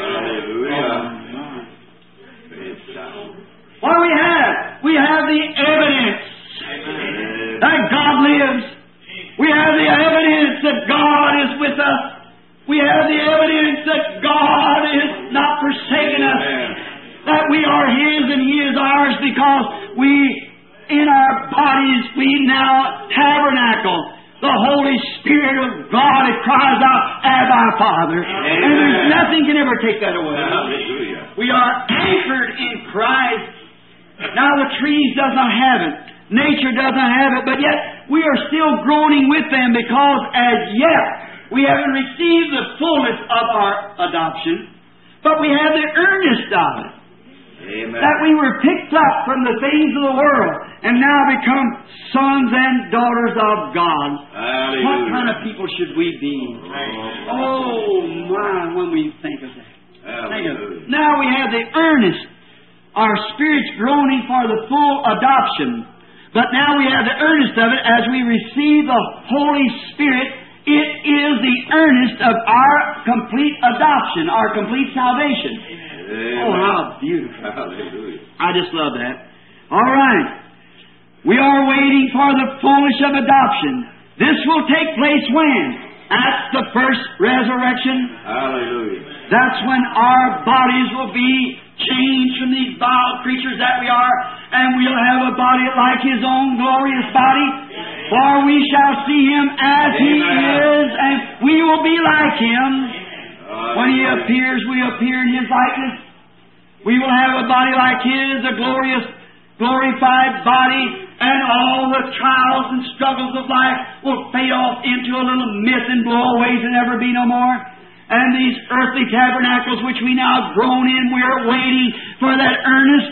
S2: What do we have? We have the evidence that God lives. We have the evidence that God is with us. We have the evidence that God is not forsaken us. That we are His and He is ours, because in our bodies we now tabernacle the Holy Spirit of God. It cries out, Abba, Father. And there's nothing can ever take that away.
S1: Hallelujah.
S2: We are anchored in Christ. Now the trees does not have it. Nature does not have it, but yet we are still groaning with them because as yet we haven't received the fullness of our adoption, but we have the earnest of it.
S1: Amen.
S2: That we were picked up from the things of the world and now become sons and daughters of God.
S1: Hallelujah.
S2: What kind of people should we be? Oh my, when we think of that. Think of it. Now we have the earnest, our spirits groaning for the full adoption. But now we have the earnest of it as we receive the Holy Spirit. It is the earnest of our complete adoption, our complete salvation.
S1: Amen.
S2: Oh, how beautiful.
S1: Hallelujah.
S2: I just love that. All right. We are waiting for the fullness of adoption. This will take place when? At the first resurrection.
S1: Hallelujah.
S2: That's when our bodies will be changed from these vile creatures that we are, and we'll have a body like His own glorious body. For we shall see Him as He is, and we will be like Him. When He appears, we appear in His likeness. We will have a body like His, a glorious, glorified body, and all the trials and struggles of life will fade off into a little mist and blow away to never be no more. And these earthly tabernacles which we now groan in, we are waiting for that earnest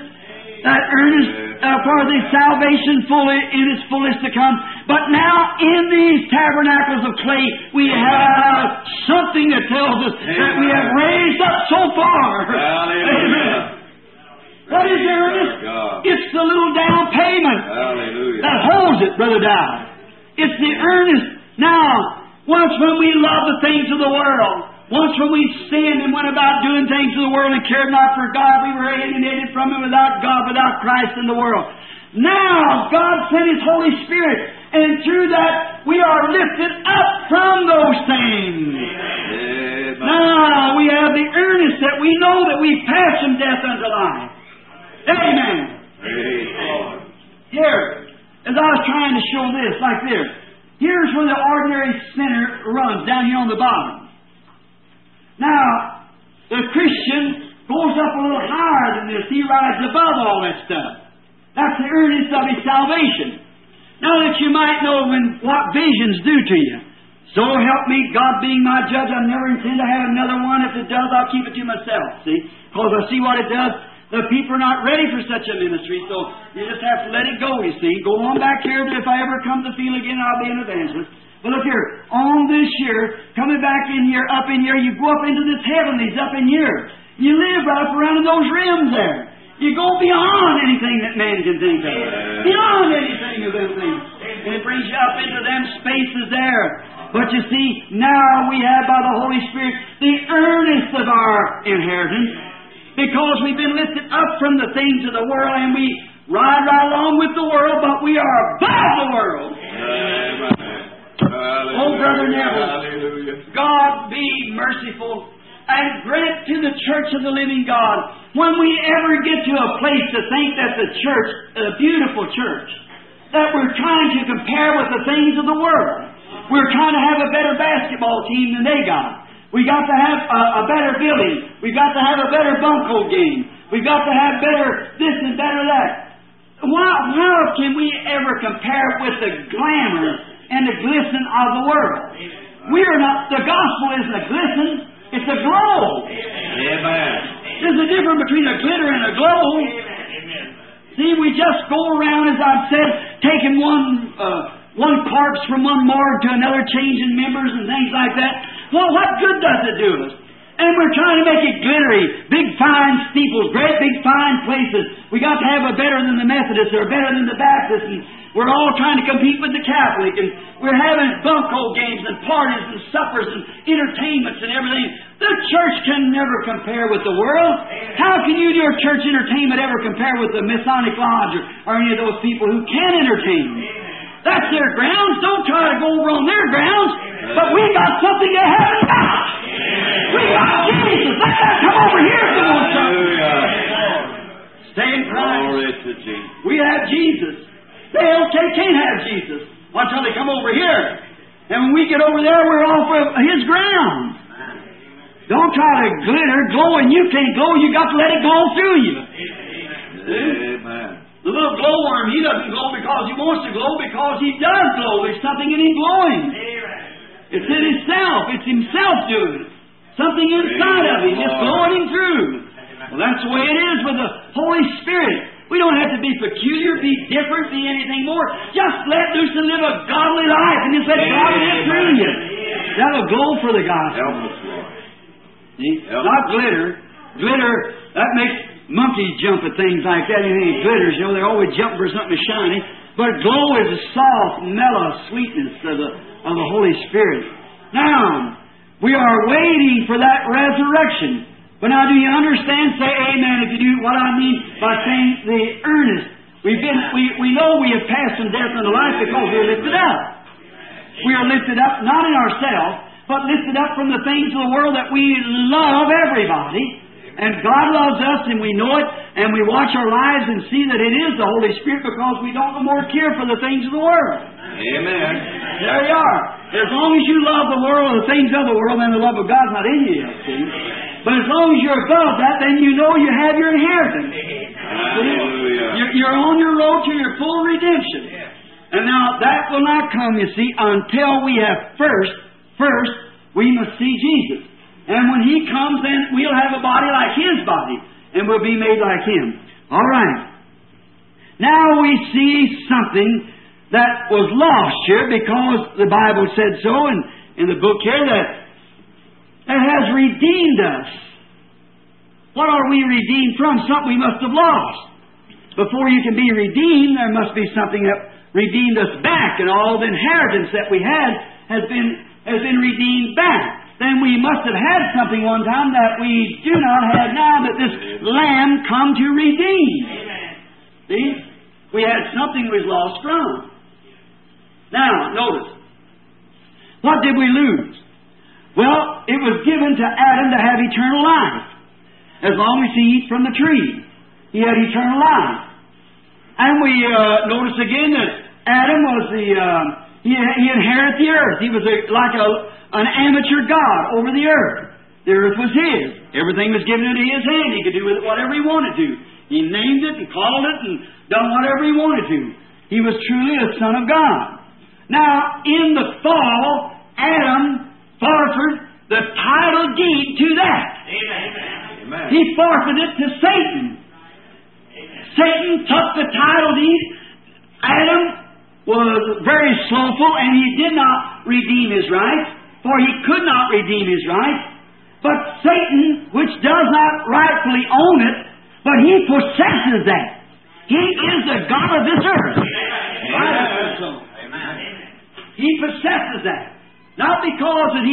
S2: for the salvation fully in its fullness to come. But now in these tabernacles of clay, we have something that tells us that we have raised up so far.
S1: Hallelujah.
S2: What is the earnest? It's the little down payment that holds it, Brother Dow. It's the earnest. Now, once when we love the things of the world, once when we sinned and went about doing things of the world and cared not for God, we were alienated from Him without God, without Christ in the world. Now, God sent His Holy Spirit, and through that, we are lifted up from those things. Amen. Now, we have the earnest that we know that we've passed from death unto life. Amen.
S1: Amen.
S2: Here, as I was trying to show this, like this, here's where the ordinary sinner runs, down here on the bottom. Now, the Christian goes up a little higher than this. He rides above all that stuff. That's the earnest of his salvation. Now that you might know what visions do to you. So help me, God being my judge, I never intend to have another one. If it does, I'll keep it to myself, see? Because I see what it does. The people are not ready for such a ministry, so you just have to let it go, you see. Go on back here, but if I ever come to feel again, I'll be an evangelist. But look here, on this year, coming back in here, up in here, you go up into this heavenlies up in here. You live right up around in those rims there. You go beyond anything that man can think of. Beyond anything of them things. And it brings you up into them spaces there. But you see, now we have by the Holy Spirit the earnest of our inheritance. Because we've been lifted up from the things of the world and we ride right along with the world, but we are above the world.
S1: Amen.
S2: Oh, Brother Neville, God be merciful and grant to the church of the living God, when we ever get to a place to think that the church, a beautiful church, that we're trying to compare with the things of the world. We're trying to have a better basketball team than they got. We got to have a better building. We got to have a better bunco game. We got to have better this and better that. How can we ever compare with the glamour and the glisten of the world? We are not. The gospel isn't a glisten; it's a glow.
S1: Amen.
S2: There's a difference between a glitter and a glow. See, we just go around, as I've said, taking one corpse from one morgue to another, changing members and things like that. Well, what good does it do us? And we're trying to make it glittery, big fine steeples, great big fine places. We got to have a better than the Methodists or better than the Baptists, and we're all trying to compete with the Catholic, and we're having bunco games and parties and suppers and entertainments and everything. The church can never compare with the world. How can you, your church entertainment, ever compare with the Masonic Lodge or any of those people who can entertain? That's their grounds. Don't try to go over on their grounds. But we got something they haven't got. We got Jesus. Let that come over here if you want something. Stay in Christ. We have Jesus. They can't have Jesus until they come over here. And when we get over there, we're off of His ground. Don't try to glitter, glow, and you can't glow. You got to let it glow through you.
S1: Amen.
S2: The little glowworm, he doesn't glow because he wants to glow, because he does glow. There's something in him glowing. It's in himself. It's himself doing it. Something inside of him is glowing him through. Well, that's the way it is with the Holy Spirit. We don't have to be peculiar, be different, be anything more. Just let loose and live a godly life, and just let God live through you. That'll glow for the gospel.
S1: Help us, Lord.
S2: See? Not glitter. Glitter, that makes monkeys jump at things like that. Anything that glitters, you know, they're always jumping for something shiny. But glow is a soft, mellow sweetness of the Holy Spirit. Now, we are waiting for that resurrection. But now, do you understand? Say amen if you do what I mean by saying the earnest. We know we have passed from death unto life because we are lifted up. We are lifted up not in ourselves, but lifted up from the things of the world that we love everybody. And God loves us, and we know it, and we watch our lives and see that it is the Holy Spirit because we don't no more care for the things of the world.
S1: Amen.
S2: There you are. As long as you love the world or the things of the world, then the love of God's not in you yet, see? But as long as you're above that, then you know you have your inheritance.
S1: Hallelujah.
S2: You're on your road to your full redemption. And now, that will not come, you see, until we have first, we must see Jesus. And when He comes, then we'll have a body like His body, and we'll be made like Him. All right. Now we see something that was lost here because the Bible said so in the book here that it has redeemed us. What are we redeemed from? Something we must have lost. Before you can be redeemed, there must be something that redeemed us back, and all the inheritance that we had has been redeemed back. Then we must have had something one time that we do not have now, that this Lamb come to redeem. Amen. See? We had something we was lost from. Now, notice. What did we lose? Well, it was given to Adam to have eternal life. As long as he eat from the tree, he had eternal life. And we notice again that Adam was he inherited the earth. He was like an amateur god over the earth. The earth was his. Everything was given into his hand. He could do with it whatever he wanted to. He named it and called it and done whatever he wanted to. He was truly a son of God. Now, in the fall, Adam forfeited the title deed to that.
S1: Amen.
S2: He forfeited it to Satan. Amen. Satan took the title deed. Adam was very slothful, and he did not redeem his rights, for he could not redeem his rights. But Satan, which does not rightfully own it, but he possesses that. He is the God of this earth.
S1: Amen.
S2: He possesses that. Not because that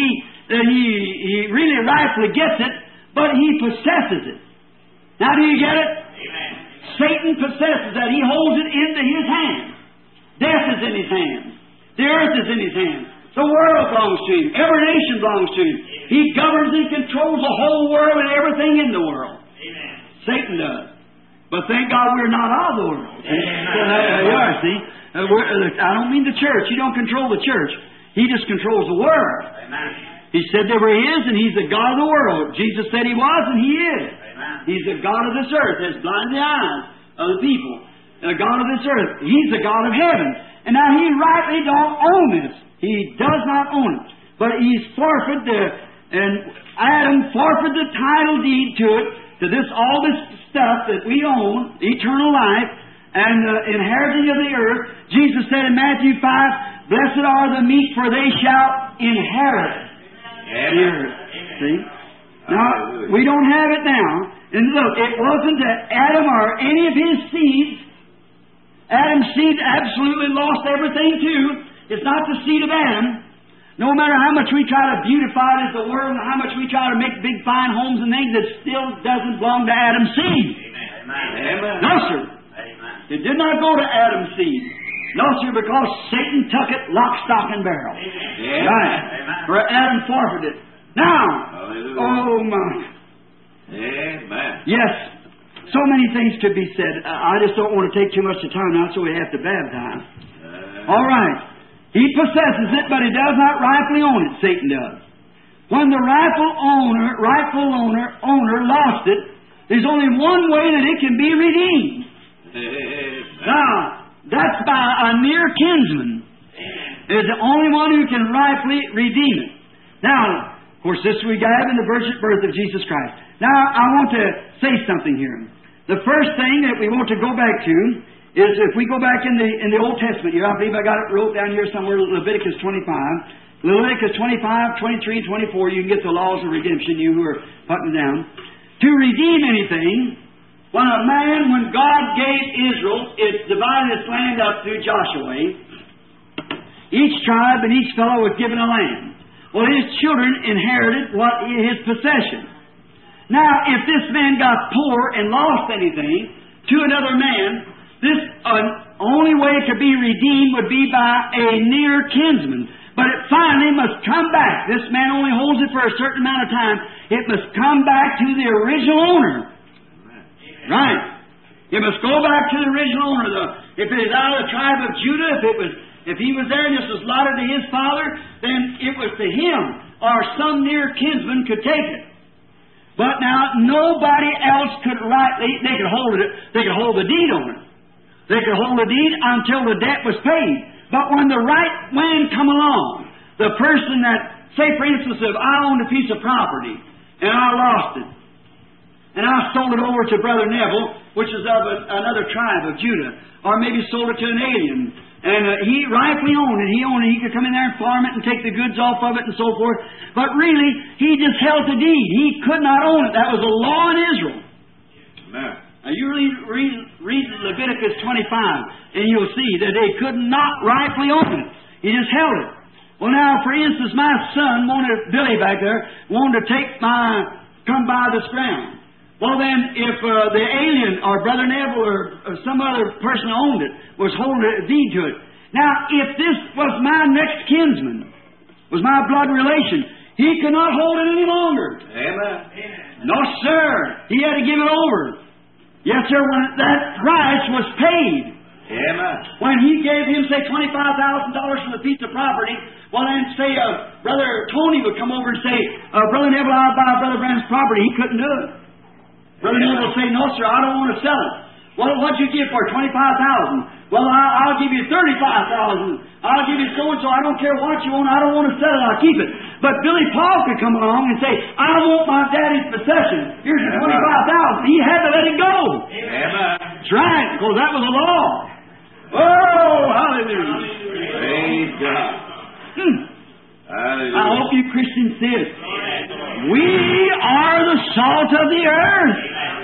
S2: he really rightfully gets it, but he possesses it. Now do you get it?
S1: Amen.
S2: Satan possesses that. He holds it into his hands. Death is in his hands. The earth is in his hands. The world belongs to him. Every nation belongs to him. He governs and controls the whole world and everything in the world.
S1: Amen.
S2: Satan does. But thank God we're not of the world.
S1: Amen.
S2: You are, see? I don't mean the church. He don't control the church. He just controls the world.
S1: Amen.
S2: He said there He is, and He's the God of the world. Jesus said He was, and He is.
S1: Amen.
S2: He's the God of this earth. Has blinded the eyes of the people. The God of this earth. He's the God of heaven. And now He rightly don't own this. He does not own it. But He's forfeited and Adam forfeited the title deed to it, to all this stuff that we own, eternal life, and the inheriting of the earth. Jesus said in Matthew 5, "Blessed are the meek, for they shall inherit the earth." See? Now, we don't have it now. And look, it wasn't that Adam or any of his seeds. Adam's seed absolutely lost everything too. It's not the seed of Adam. No matter how much we try to beautify it as the world and how much we try to make big fine homes and things, it still doesn't belong to Adam's seed.
S1: Amen.
S2: No, sir.
S1: Amen.
S2: It did not go to Adam's seed. No, sir, because Satan took it lock, stock, and barrel.
S1: Amen.
S2: Right.
S1: Amen.
S2: For Adam forfeited. Now,
S1: Hallelujah.
S2: oh my.
S1: Amen.
S2: Yes, so many things to be said. I just don't want to take too much of time now, so we have to baptize. All right. He possesses it, but he does not rightfully own it. Satan does. When the rightful owner lost it, there's only one way that it can be redeemed. Now, that's by a near kinsman. Is the only one who can rightfully redeem it. Now, of course, this we have in the virgin birth of Jesus Christ. Now, I want to say something here. The first thing that we want to go back to is if we go back in the Old Testament here, I believe I got it wrote down here somewhere, Leviticus 25. Leviticus 25, 23, and 24, you can get the laws of redemption, you who are putting down. To redeem anything, when God gave Israel, it divided its land up through Joshua. Each tribe and each fellow was given a land. Well, his children inherited what his possession. Now, if this man got poor and lost anything to another man, this only way it could be redeemed would be by a near kinsman. But it finally must come back. This man only holds it for a certain amount of time. It must come back to the original owner. Right. It must go back to the original owner. If it is out of the tribe of Judah, if he was there and this was allotted to his father, then it was to him, or some near kinsman could take it. But now nobody else could they could hold it. They could hold the deed on it. They could hold the deed until the debt was paid. But when the right man come along, the person that, say for instance, if I owned a piece of property and I lost it, and I sold it over to Brother Neville, which is of another tribe of Judah, or maybe sold it to an alien, and he rightfully owned it. He owned it. He could come in there and farm it and take the goods off of it and so forth. But really, he just held the deed. He could not own it. That was a law in Israel.
S1: Amen.
S2: Now, you read Leviticus 25, and you'll see that they could not rightfully own it. He just held it. Well, now, for instance, my son Billy back there, wanted to come by this ground. Well, then, if the alien or Brother Neville or some other person owned it, was holding a deed to it. Now, if this was my next kinsman, was my blood relation, he could not hold it any longer.
S1: Amen.
S2: No, sir. He had to give it over. Yes, sir, when that price was paid.
S1: Amen.
S2: When he gave him, say, $25,000 for the piece of property, well, then, say, Brother Tony would come over and say, Brother Neville, I'll buy Brother Branham's property. He couldn't do it. Brother Neville will say, no, sir, I don't want to sell it. Well, what'd you give for it? $25,000. Well, I'll give you $35,000. I'll give you so-and-so. I don't care what you want. I don't want to sell it. I'll keep it. But Billy Paul could come along and say, I want my daddy's possession. Here's your $25,000. He had to let it go.
S1: Amen.
S2: That's right, because that was a law. Oh, hallelujah.
S1: Praise God. Hallelujah.
S2: I hope you Christians see it. We are the salt of the earth.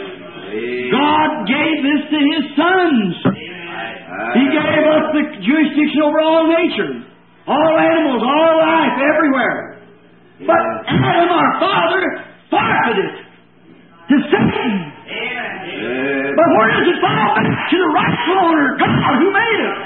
S2: God gave this to His sons. He gave us the jurisdiction over all nature, all animals, all life, everywhere. But Adam, our father, forfeited it to Satan. But where does it fall? To the rightful owner, God who made it.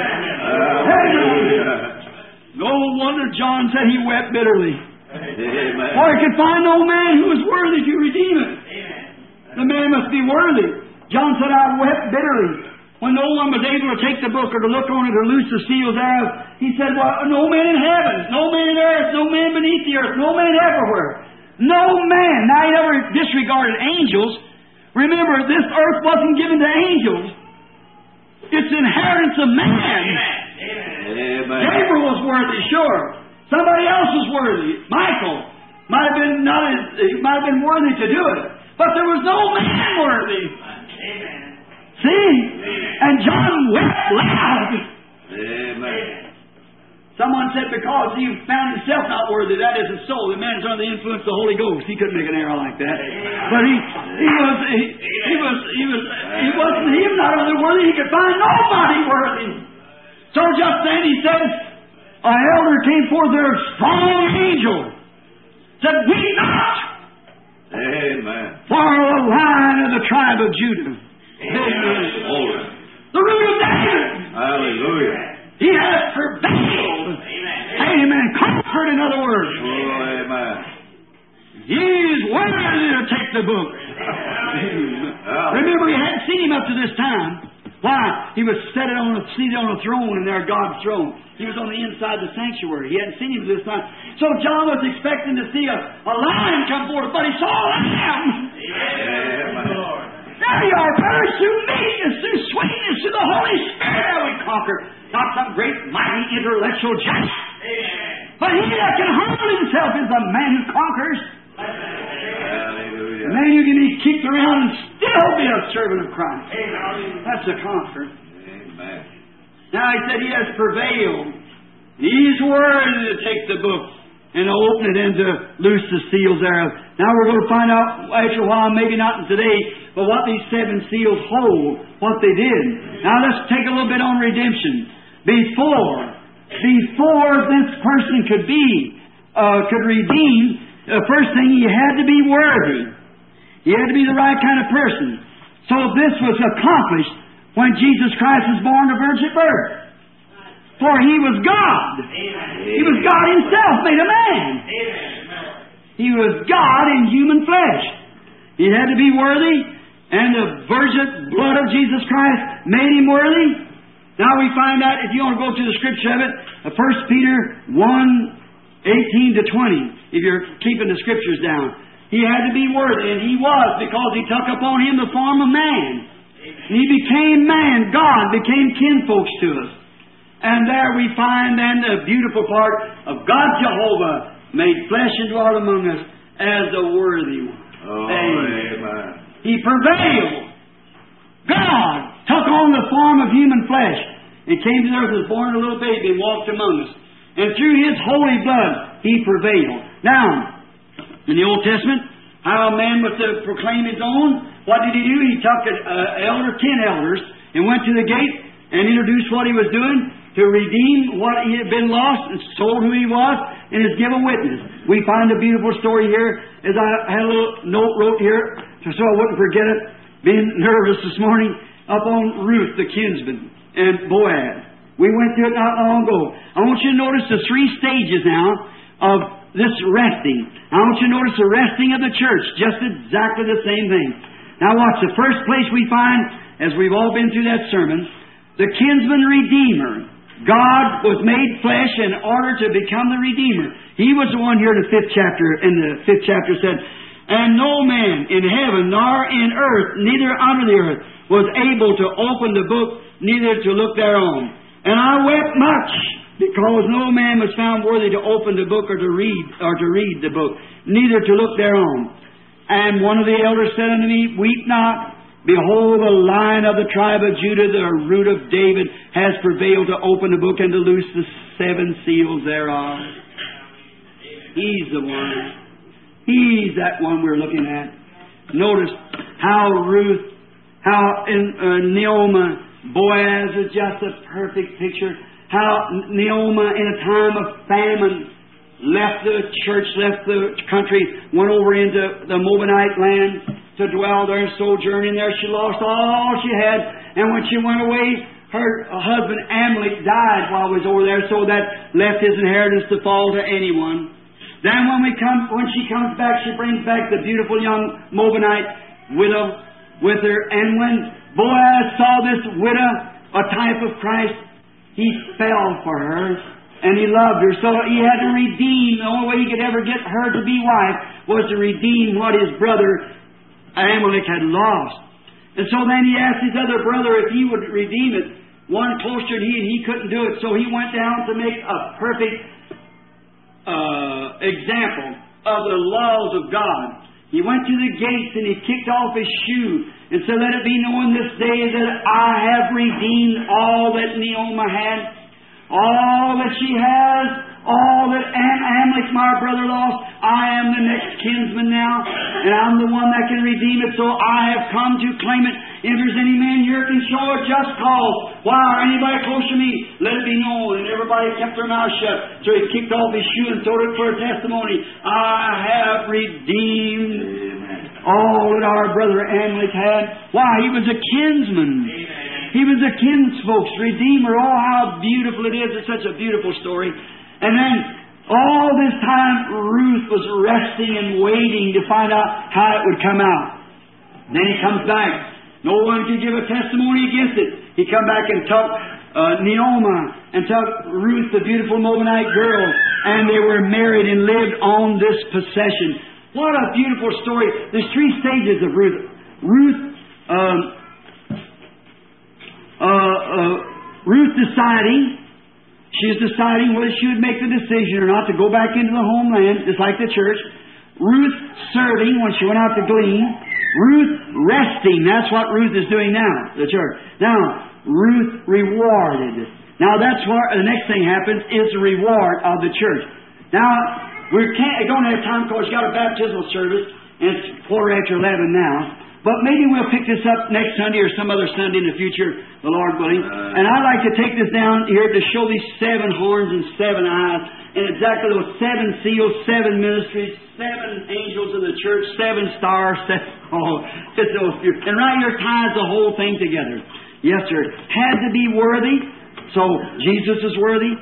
S2: No wonder John said he wept bitterly. For he could find no man who was worthy to redeem it. The man must be worthy. John said, I wept bitterly. When no one was able to take the book or to look on it or loose the seals thereof, he said, well, no man in heaven, no man in earth, no man beneath the earth, no man everywhere. No man. Now, he never disregarded angels. Remember, this earth wasn't given to angels. It's inheritance of man.
S1: Amen.
S2: Gabriel was worthy, sure. Somebody else was worthy. Michael might have been worthy to do it. But there was no man worthy.
S1: Amen.
S2: See? And John wept loud.
S1: Amen.
S2: Someone said because he found himself not worthy, that isn't so. The man is under the influence of the Holy Ghost. He couldn't make an error like that. But he wasn't him not only worthy, he could find nobody worthy. So just then he said, an elder came forth there, a strong angel, said, weep not.
S1: Amen.
S2: For the line of the tribe of Judah.
S1: Amen.
S2: The root of David.
S1: Hallelujah.
S2: He has prevailed. Amen. Conquered, in other words.
S1: Oh, amen.
S2: He's worthy to take the book. Remember, he hadn't seen him up to this time. Why? He was seated on a throne, and there, God's throne. He was on the inside of the sanctuary. He hadn't seen him this time. So John was expecting to see a lion come forth, but he saw a lamb.
S1: Amen.
S2: There you are, brothers, through meekness, through sweetness, through the Holy Spirit that we conquer. Not some great, mighty, intellectual giant. But he that can humble himself is the man who conquers.
S1: Hallelujah.
S2: The man who can be kicked around and still be a servant of Christ. That's a conqueror.
S1: Amen.
S2: Now he said he has prevailed. He's worthy to take the book and to open it and to loose the seals thereof. Now we're going to find out after a while, maybe not today, but what these 7 seals hold, what they did. Now let's take a little bit on redemption. Before this person could redeem, the first thing, he had to be worthy. He had to be the right kind of person. So this was accomplished when Jesus Christ was born of virgin birth. For He was God. He was God Himself, made a man. He was God in human flesh. He had to be worthy, and the virgin blood of Jesus Christ made Him worthy. Now we find out, if you want to go to the scripture of it, 1 Peter 1:18 to 20, if you're keeping the scriptures down. He had to be worthy, and He was, because He took upon Him the form of man. And He became man. God became kinfolks to us. And there we find then the beautiful part of God Jehovah made flesh and dwelt among us as the worthy one.
S1: Oh, amen.
S2: He prevailed. God took on the form of human flesh and came to the earth, was born a little baby, and walked among us. And through His holy blood, He prevailed. Now, in the Old Testament, how a man was to proclaim his own, what did he do? He took 10 elders, and went to the gate and introduced what he was doing to redeem what he had been lost, and told who he was, and has given witness. We find a beautiful story here, as I had a little note wrote here, so I wouldn't forget it, being nervous this morning, up on Ruth, the kinsman, and Boaz. We went through it not long ago. I want you to notice the 3 stages now of this resting. I want you to notice the resting of the church, just exactly the same thing. Now watch, the first place we find, as we've all been through that sermon, the kinsman redeemer. God was made flesh in order to become the Redeemer. He was the one here in the 5th chapter said, and no man in heaven nor in earth, neither under the earth, was able to open the book, neither to look thereon. And I wept much, because no man was found worthy to open the book or to read the book, neither to look thereon. And one of the elders said unto me, Weep not. Behold, the Lion of the tribe of Judah, the root of David, has prevailed to open the book and to loose the 7 seals thereof. He's the one. He's that one we're looking at. Notice how Ruth, how Naomi, Boaz is just a perfect picture. How Naomi, in a time of famine, left the church, left the country, went over into the Moabite land to dwell there and sojourn in there. She lost all she had, and when she went away, her husband Amalek died while he was over there, so that left his inheritance to fall to anyone. Then when she comes back, she brings back the beautiful young Moabite widow with her, and when Boaz saw this widow, a type of Christ, he fell for her, and he loved her. So he had to redeem. The only way he could ever get her to be wife was to redeem what his brother Amalek had lost. And so then he asked his other brother if he would redeem it, one closer than he, and he couldn't do it. So he went down to make a perfect example of the laws of God. He went to the gates and he kicked off his shoe and said, Let it be known this day that I have redeemed all that Naomi had, all that she has, all that Amalek, my brother, lost. I am the next kinsman now, and I'm the one that can redeem it, so I have come to claim it. If there's any man here can show a just cause, why, or anybody close to me, let it be known. And everybody kept their mouth shut. So he kicked off his shoe and throwed it for a testimony. I have redeemed all that our brother Amalek had. Why? He was a kinsman. He was a kinsfolk's redeemer. Oh, how beautiful it is. It's such a beautiful story. And then, all this time, Ruth was resting and waiting to find out how it would come out. And then he comes back. No one could give a testimony against it. He come back and took Naomi and took Ruth, the beautiful Moabite girl, and they were married and lived on this possession. What a beautiful story. There's 3 stages of Ruth. Ruth Ruth deciding, she's deciding whether she would make the decision or not to go back into the homeland, just like the church. Ruth serving when she went out to glean. Ruth resting. That's what Ruth is doing now, the church. Now, Ruth rewarded. Now, that's what the next thing happens is the reward of the church. Now, we don't have time because we've got a baptismal service, and it's 11:15 now. But maybe we'll pick this up next Sunday or some other Sunday in the future, the Lord willing. And I'd like to take this down here to show these 7 horns and 7 eyes, and exactly those 7 seals, 7 ministries, 7 angels of the church, 7 stars, 7, it's those few. And right here ties the whole thing together. Yes, sir. Had to be worthy, so Jesus is worthy.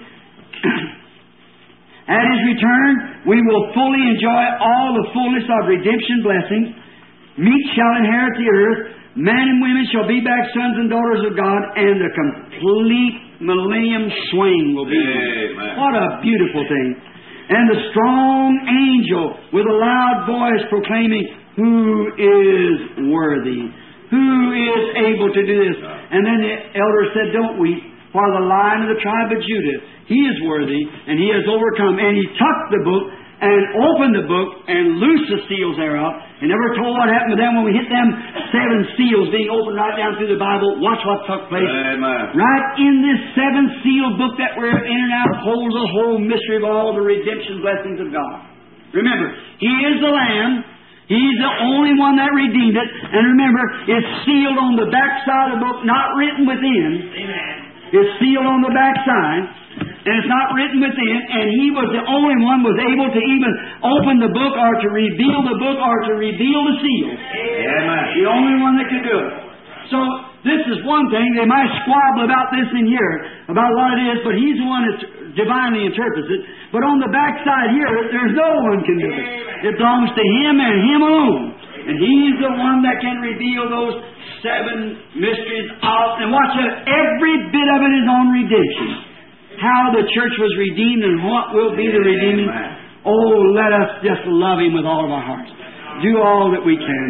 S2: At His return, we will fully enjoy all the fullness of redemption blessings. Meek shall inherit the earth. Men and women shall be back sons and daughters of God, and the complete millennium swing will be.
S1: Amen.
S2: What a beautiful thing. And the strong angel with a loud voice proclaiming, "Who is worthy? Who is able to do this?" And then the elder said, "Don't weep, for the Lion of the tribe of Judah, He is worthy, and He has overcome." And He took the book and opened the book and loosed the seals thereof. And never told what happened to them when we hit them 7 seals being opened right down through the Bible. Watch what took place.
S1: Amen.
S2: Right in this 7-seal book that we're in and out holds the whole mystery of all the redemption blessings of God. Remember, He is the Lamb. He's the only one that redeemed it. And remember, it's sealed on the back side of the book, not written within.
S3: Amen.
S2: It's sealed on the back side. And it's not written within, and He was the only one was able to even open the book or to reveal the book or to reveal the seal.
S1: Amen.
S2: The only one that could do it. So, this is one thing. They might squabble about this in here, about what it is, but He's the one that divinely interprets it. But on the back side here, there's no one can do it. It belongs to Him and Him alone. And He's the one that can reveal those 7 mysteries of, and watch it, every bit of it is on redemption. How the church was redeemed and what will be the redeeming. Oh, let us just love Him with all of our hearts. Do all that we can.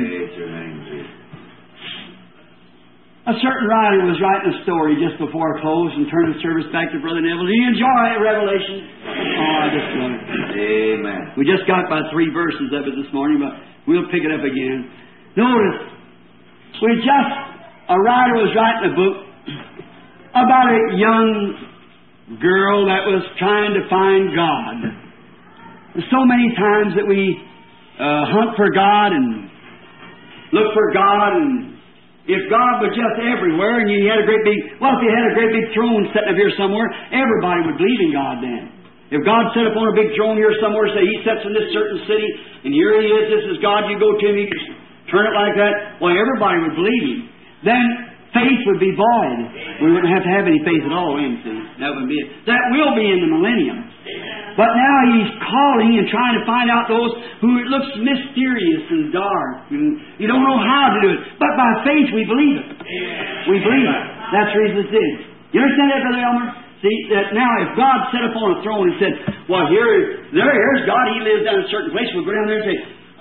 S2: A certain writer was writing a story just before I closed and turned the service back to Brother Neville. Do you enjoy Revelation? Oh, I just love it.
S1: Amen.
S2: We just got about 3 verses of it this morning, but we'll pick it up again. Notice, a writer was writing a book about a young girl that was trying to find God. So many times that we hunt for God and look for God, and if God was just everywhere and you had a great big, if you had a great big throne sitting up here somewhere, everybody would believe in God then. If God set up on a big throne here somewhere, say He sits in this certain city, and here He is, this is God, you go to Him, you turn it like that, well, everybody would believe Him. Then faith would be void. We wouldn't have to have any faith at all, see. That wouldn't be it. That will be in the millennium. But now He's calling and trying to find out those who it looks mysterious and dark, and you don't know how to do it. But by faith we believe it. We believe it. That's the reason it's did. You understand that, Brother Elmer? See, that now if God set up on a throne and said, well, here's God, He lives down in a certain place, we'll go down there and say,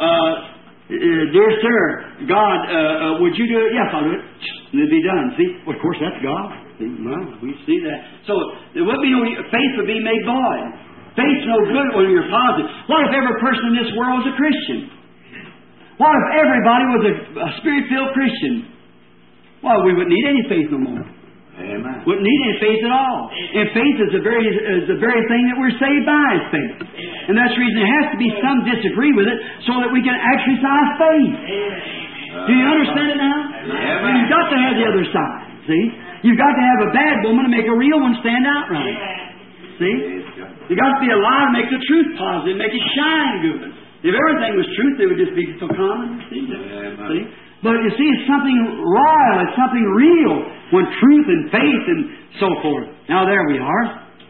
S2: dear sir, God, would you do it? Yes, I'll do it. And it'd be done. See? Well, of course, that's God. See? Well, we see that. So, there would be no, faith would be made void. Faith's no good when you're positive. What if every person in this world was a Christian? What if everybody was a Spirit-filled Christian? Well, we wouldn't need any faith no more.
S1: Amen.
S2: Wouldn't need any faith at all. And faith is the very thing that we're saved by is faith. And that's the reason there has to be some disagree with it so that we can exercise faith. Do you understand it now?
S1: Amen.
S2: You've got to have the other side. See? You've got to have a bad woman to make a real one stand out right. See? You've got to be a lie to make the truth positive, make it shine good. If everything was truth, it would just be so common. See? See? But you see, it's something royal, it's something real when truth and faith and so forth. Now there we are.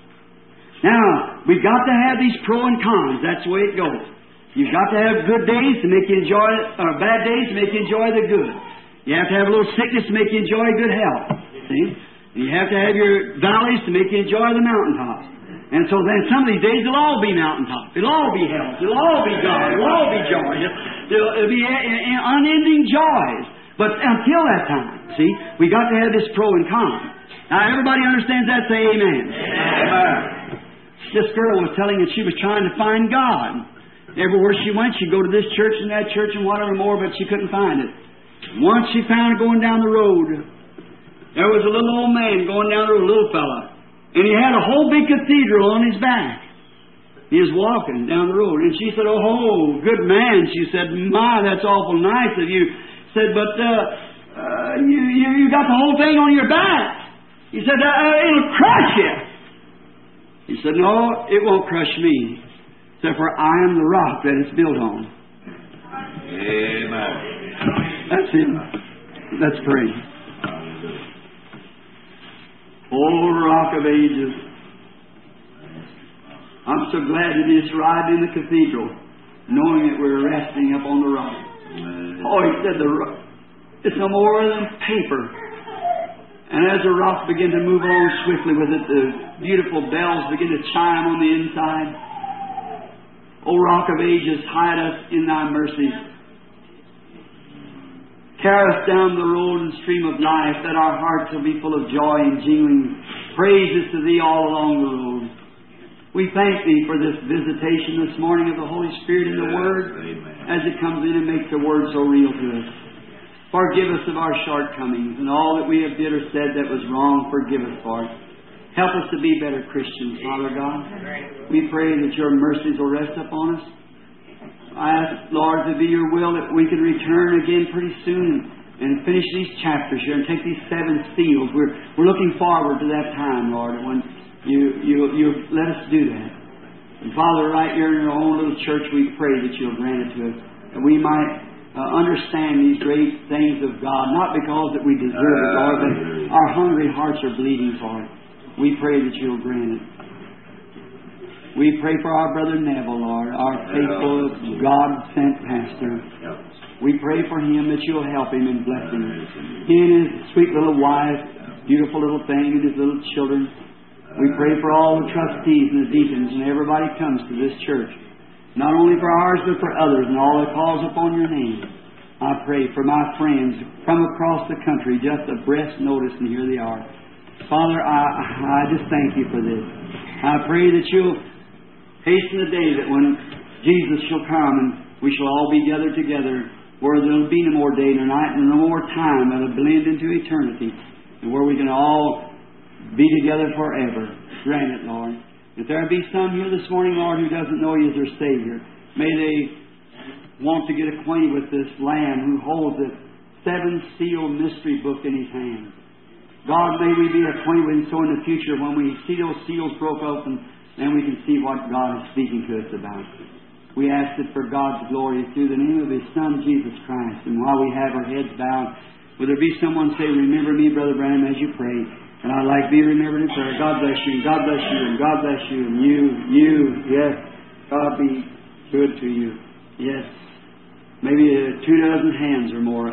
S2: Now, we've got to have these pro and cons. That's the way it goes. You've got to have good days to make you enjoy it, or bad days to make you enjoy the good. You have to have a little sickness to make you enjoy good health. See? And you have to have your valleys to make you enjoy the mountaintops. And so then some of these days it'll all be mountaintop. It'll all be health. It'll all be God. It'll all be joy. It'll be unending joys. But until that time, see, we got to have this pro and con. Now, everybody understands that? Say amen.
S1: Amen.
S2: This girl was telling that she was trying to find God. Everywhere she went, she'd go to this church and that church and whatever more, but she couldn't find it. Once she found it going down the road, there was a little old man going down the road, a little fella, and he had a whole big cathedral on his back. He was walking down the road, and she said, "Oh, good man." She said, "My, that's awful nice of you." Said, "But you got the whole thing on your back." He said, "It'll crush you." He said, "No, it won't crush me, except for I am the rock that it's built on."
S1: Amen.
S2: That's it. Let's pray. Oh, Rock of Ages, I'm so glad it is right in the cathedral, knowing that we're resting up on the rock. Oh, he said the rock, it's no more than paper. And as the rock began to move along swiftly with it, the beautiful bells began to chime on the inside. O Rock of Ages, hide us in Thy mercies. Carry us down the road and stream of life, that our hearts will be full of joy and jingling praises to Thee all along the road. We thank Thee for this visitation this morning of the Holy Spirit in the Word, as it comes in and makes the Word so real to us. Forgive us of our shortcomings and all that we have did or said that was wrong. Forgive us for it. Help us to be better Christians, Father God. We pray that Your mercies will rest upon us. I ask, Lord, to be Your will that we can return again pretty soon and finish these chapters here and take these 7 seals. We're looking forward to that time, Lord, when You let us do that. And Father, right here in Your own little church, we pray that You'll grant it to us, that we might understand these great things of God, not because that we deserve it, Lord, but our hungry hearts are bleeding for it. We pray that You'll grant it. We pray for our brother Neville, Lord, our faithful, God-sent pastor. We pray for him that You'll help him and bless him. He and his sweet little wife, beautiful little thing, and his little children. We pray for all the trustees and the deacons and everybody comes to this church. Not only for ours, but for others and all that calls upon Your name. I pray for my friends from across the country, just a breath's notice, and here they are. Father, I just thank You for this. I pray that You'll hasten the day that when Jesus shall come and we shall all be gathered together, where there'll be no more day nor night and no more time, but it'll blend into eternity, and where we can all be together forever. Grant it, Lord. If there be some here this morning, Lord, who doesn't know You as their Savior, may they want to get acquainted with this Lamb who holds the 7-seal mystery book in His hand. God, may we be acquainted with Him so in the future when we see those seals broke open, then we can see what God is speaking to us about. We ask it for God's glory through the name of His Son, Jesus Christ. And while we have our heads bowed, will there be someone say, "Remember me, Brother Branham, as you pray"? And I'd like to be remembered in prayer. God bless you, and God bless you, and God bless you, and you, yes. God be good to you. Yes. Maybe 24 hands or more.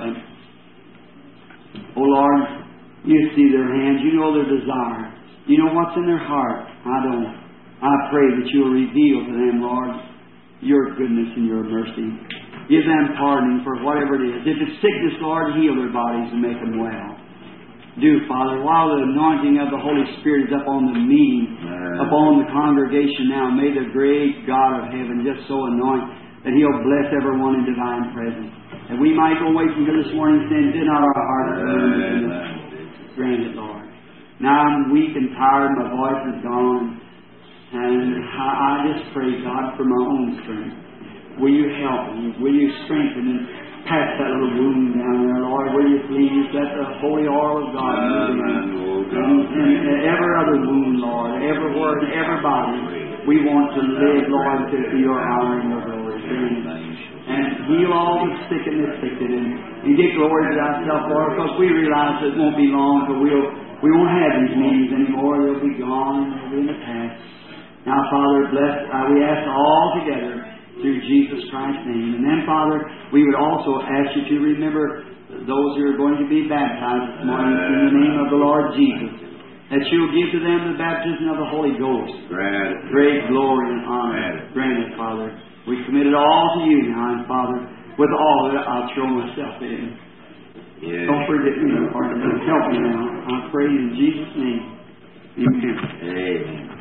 S2: Oh Lord, You see their hands. You know their desire. You know what's in their heart. I don't. I pray that You'll reveal to them, Lord, Your goodness and Your mercy. Give them pardon for whatever it is. If it's sickness, Lord, heal their bodies and make them well. Do, Father, while the anointing of the Holy Spirit is up on the meeting, upon the congregation now, may the great God of heaven just so anoint that He'll bless everyone in divine presence. And we might go away from here this morning saying, "Did not our hearts burn?" Grant it, Lord. Now I'm weak and tired, my voice is gone, and I just pray, God, for my own strength. Will You help me? Will You strengthen and patch that little wound down there, Lord? Will You please let the holy oil of God move in? And every other wound, Lord, everywhere and everybody, we want to live, Lord, to Your honor and Your glory. And heal all the sick and the afflicted, and get glory to Thyself, Lord, because we realize it won't be long till we won't have these meetings anymore. They'll be gone. They'll be in the past. Now, Father, bless. We ask all together through Jesus Christ's name. And then, Father, we would also ask You to remember those who are going to be baptized this morning in the name of the Lord Jesus, that You'll give to them the baptism of the Holy Ghost. Great glory and honor. Grant it, Father. We commit it all to You now, and Father, with all that I'll throw myself in.
S1: Yes.
S2: Don't forget me, Lord. Help me now. I pray in Jesus' name. Amen.
S1: Amen.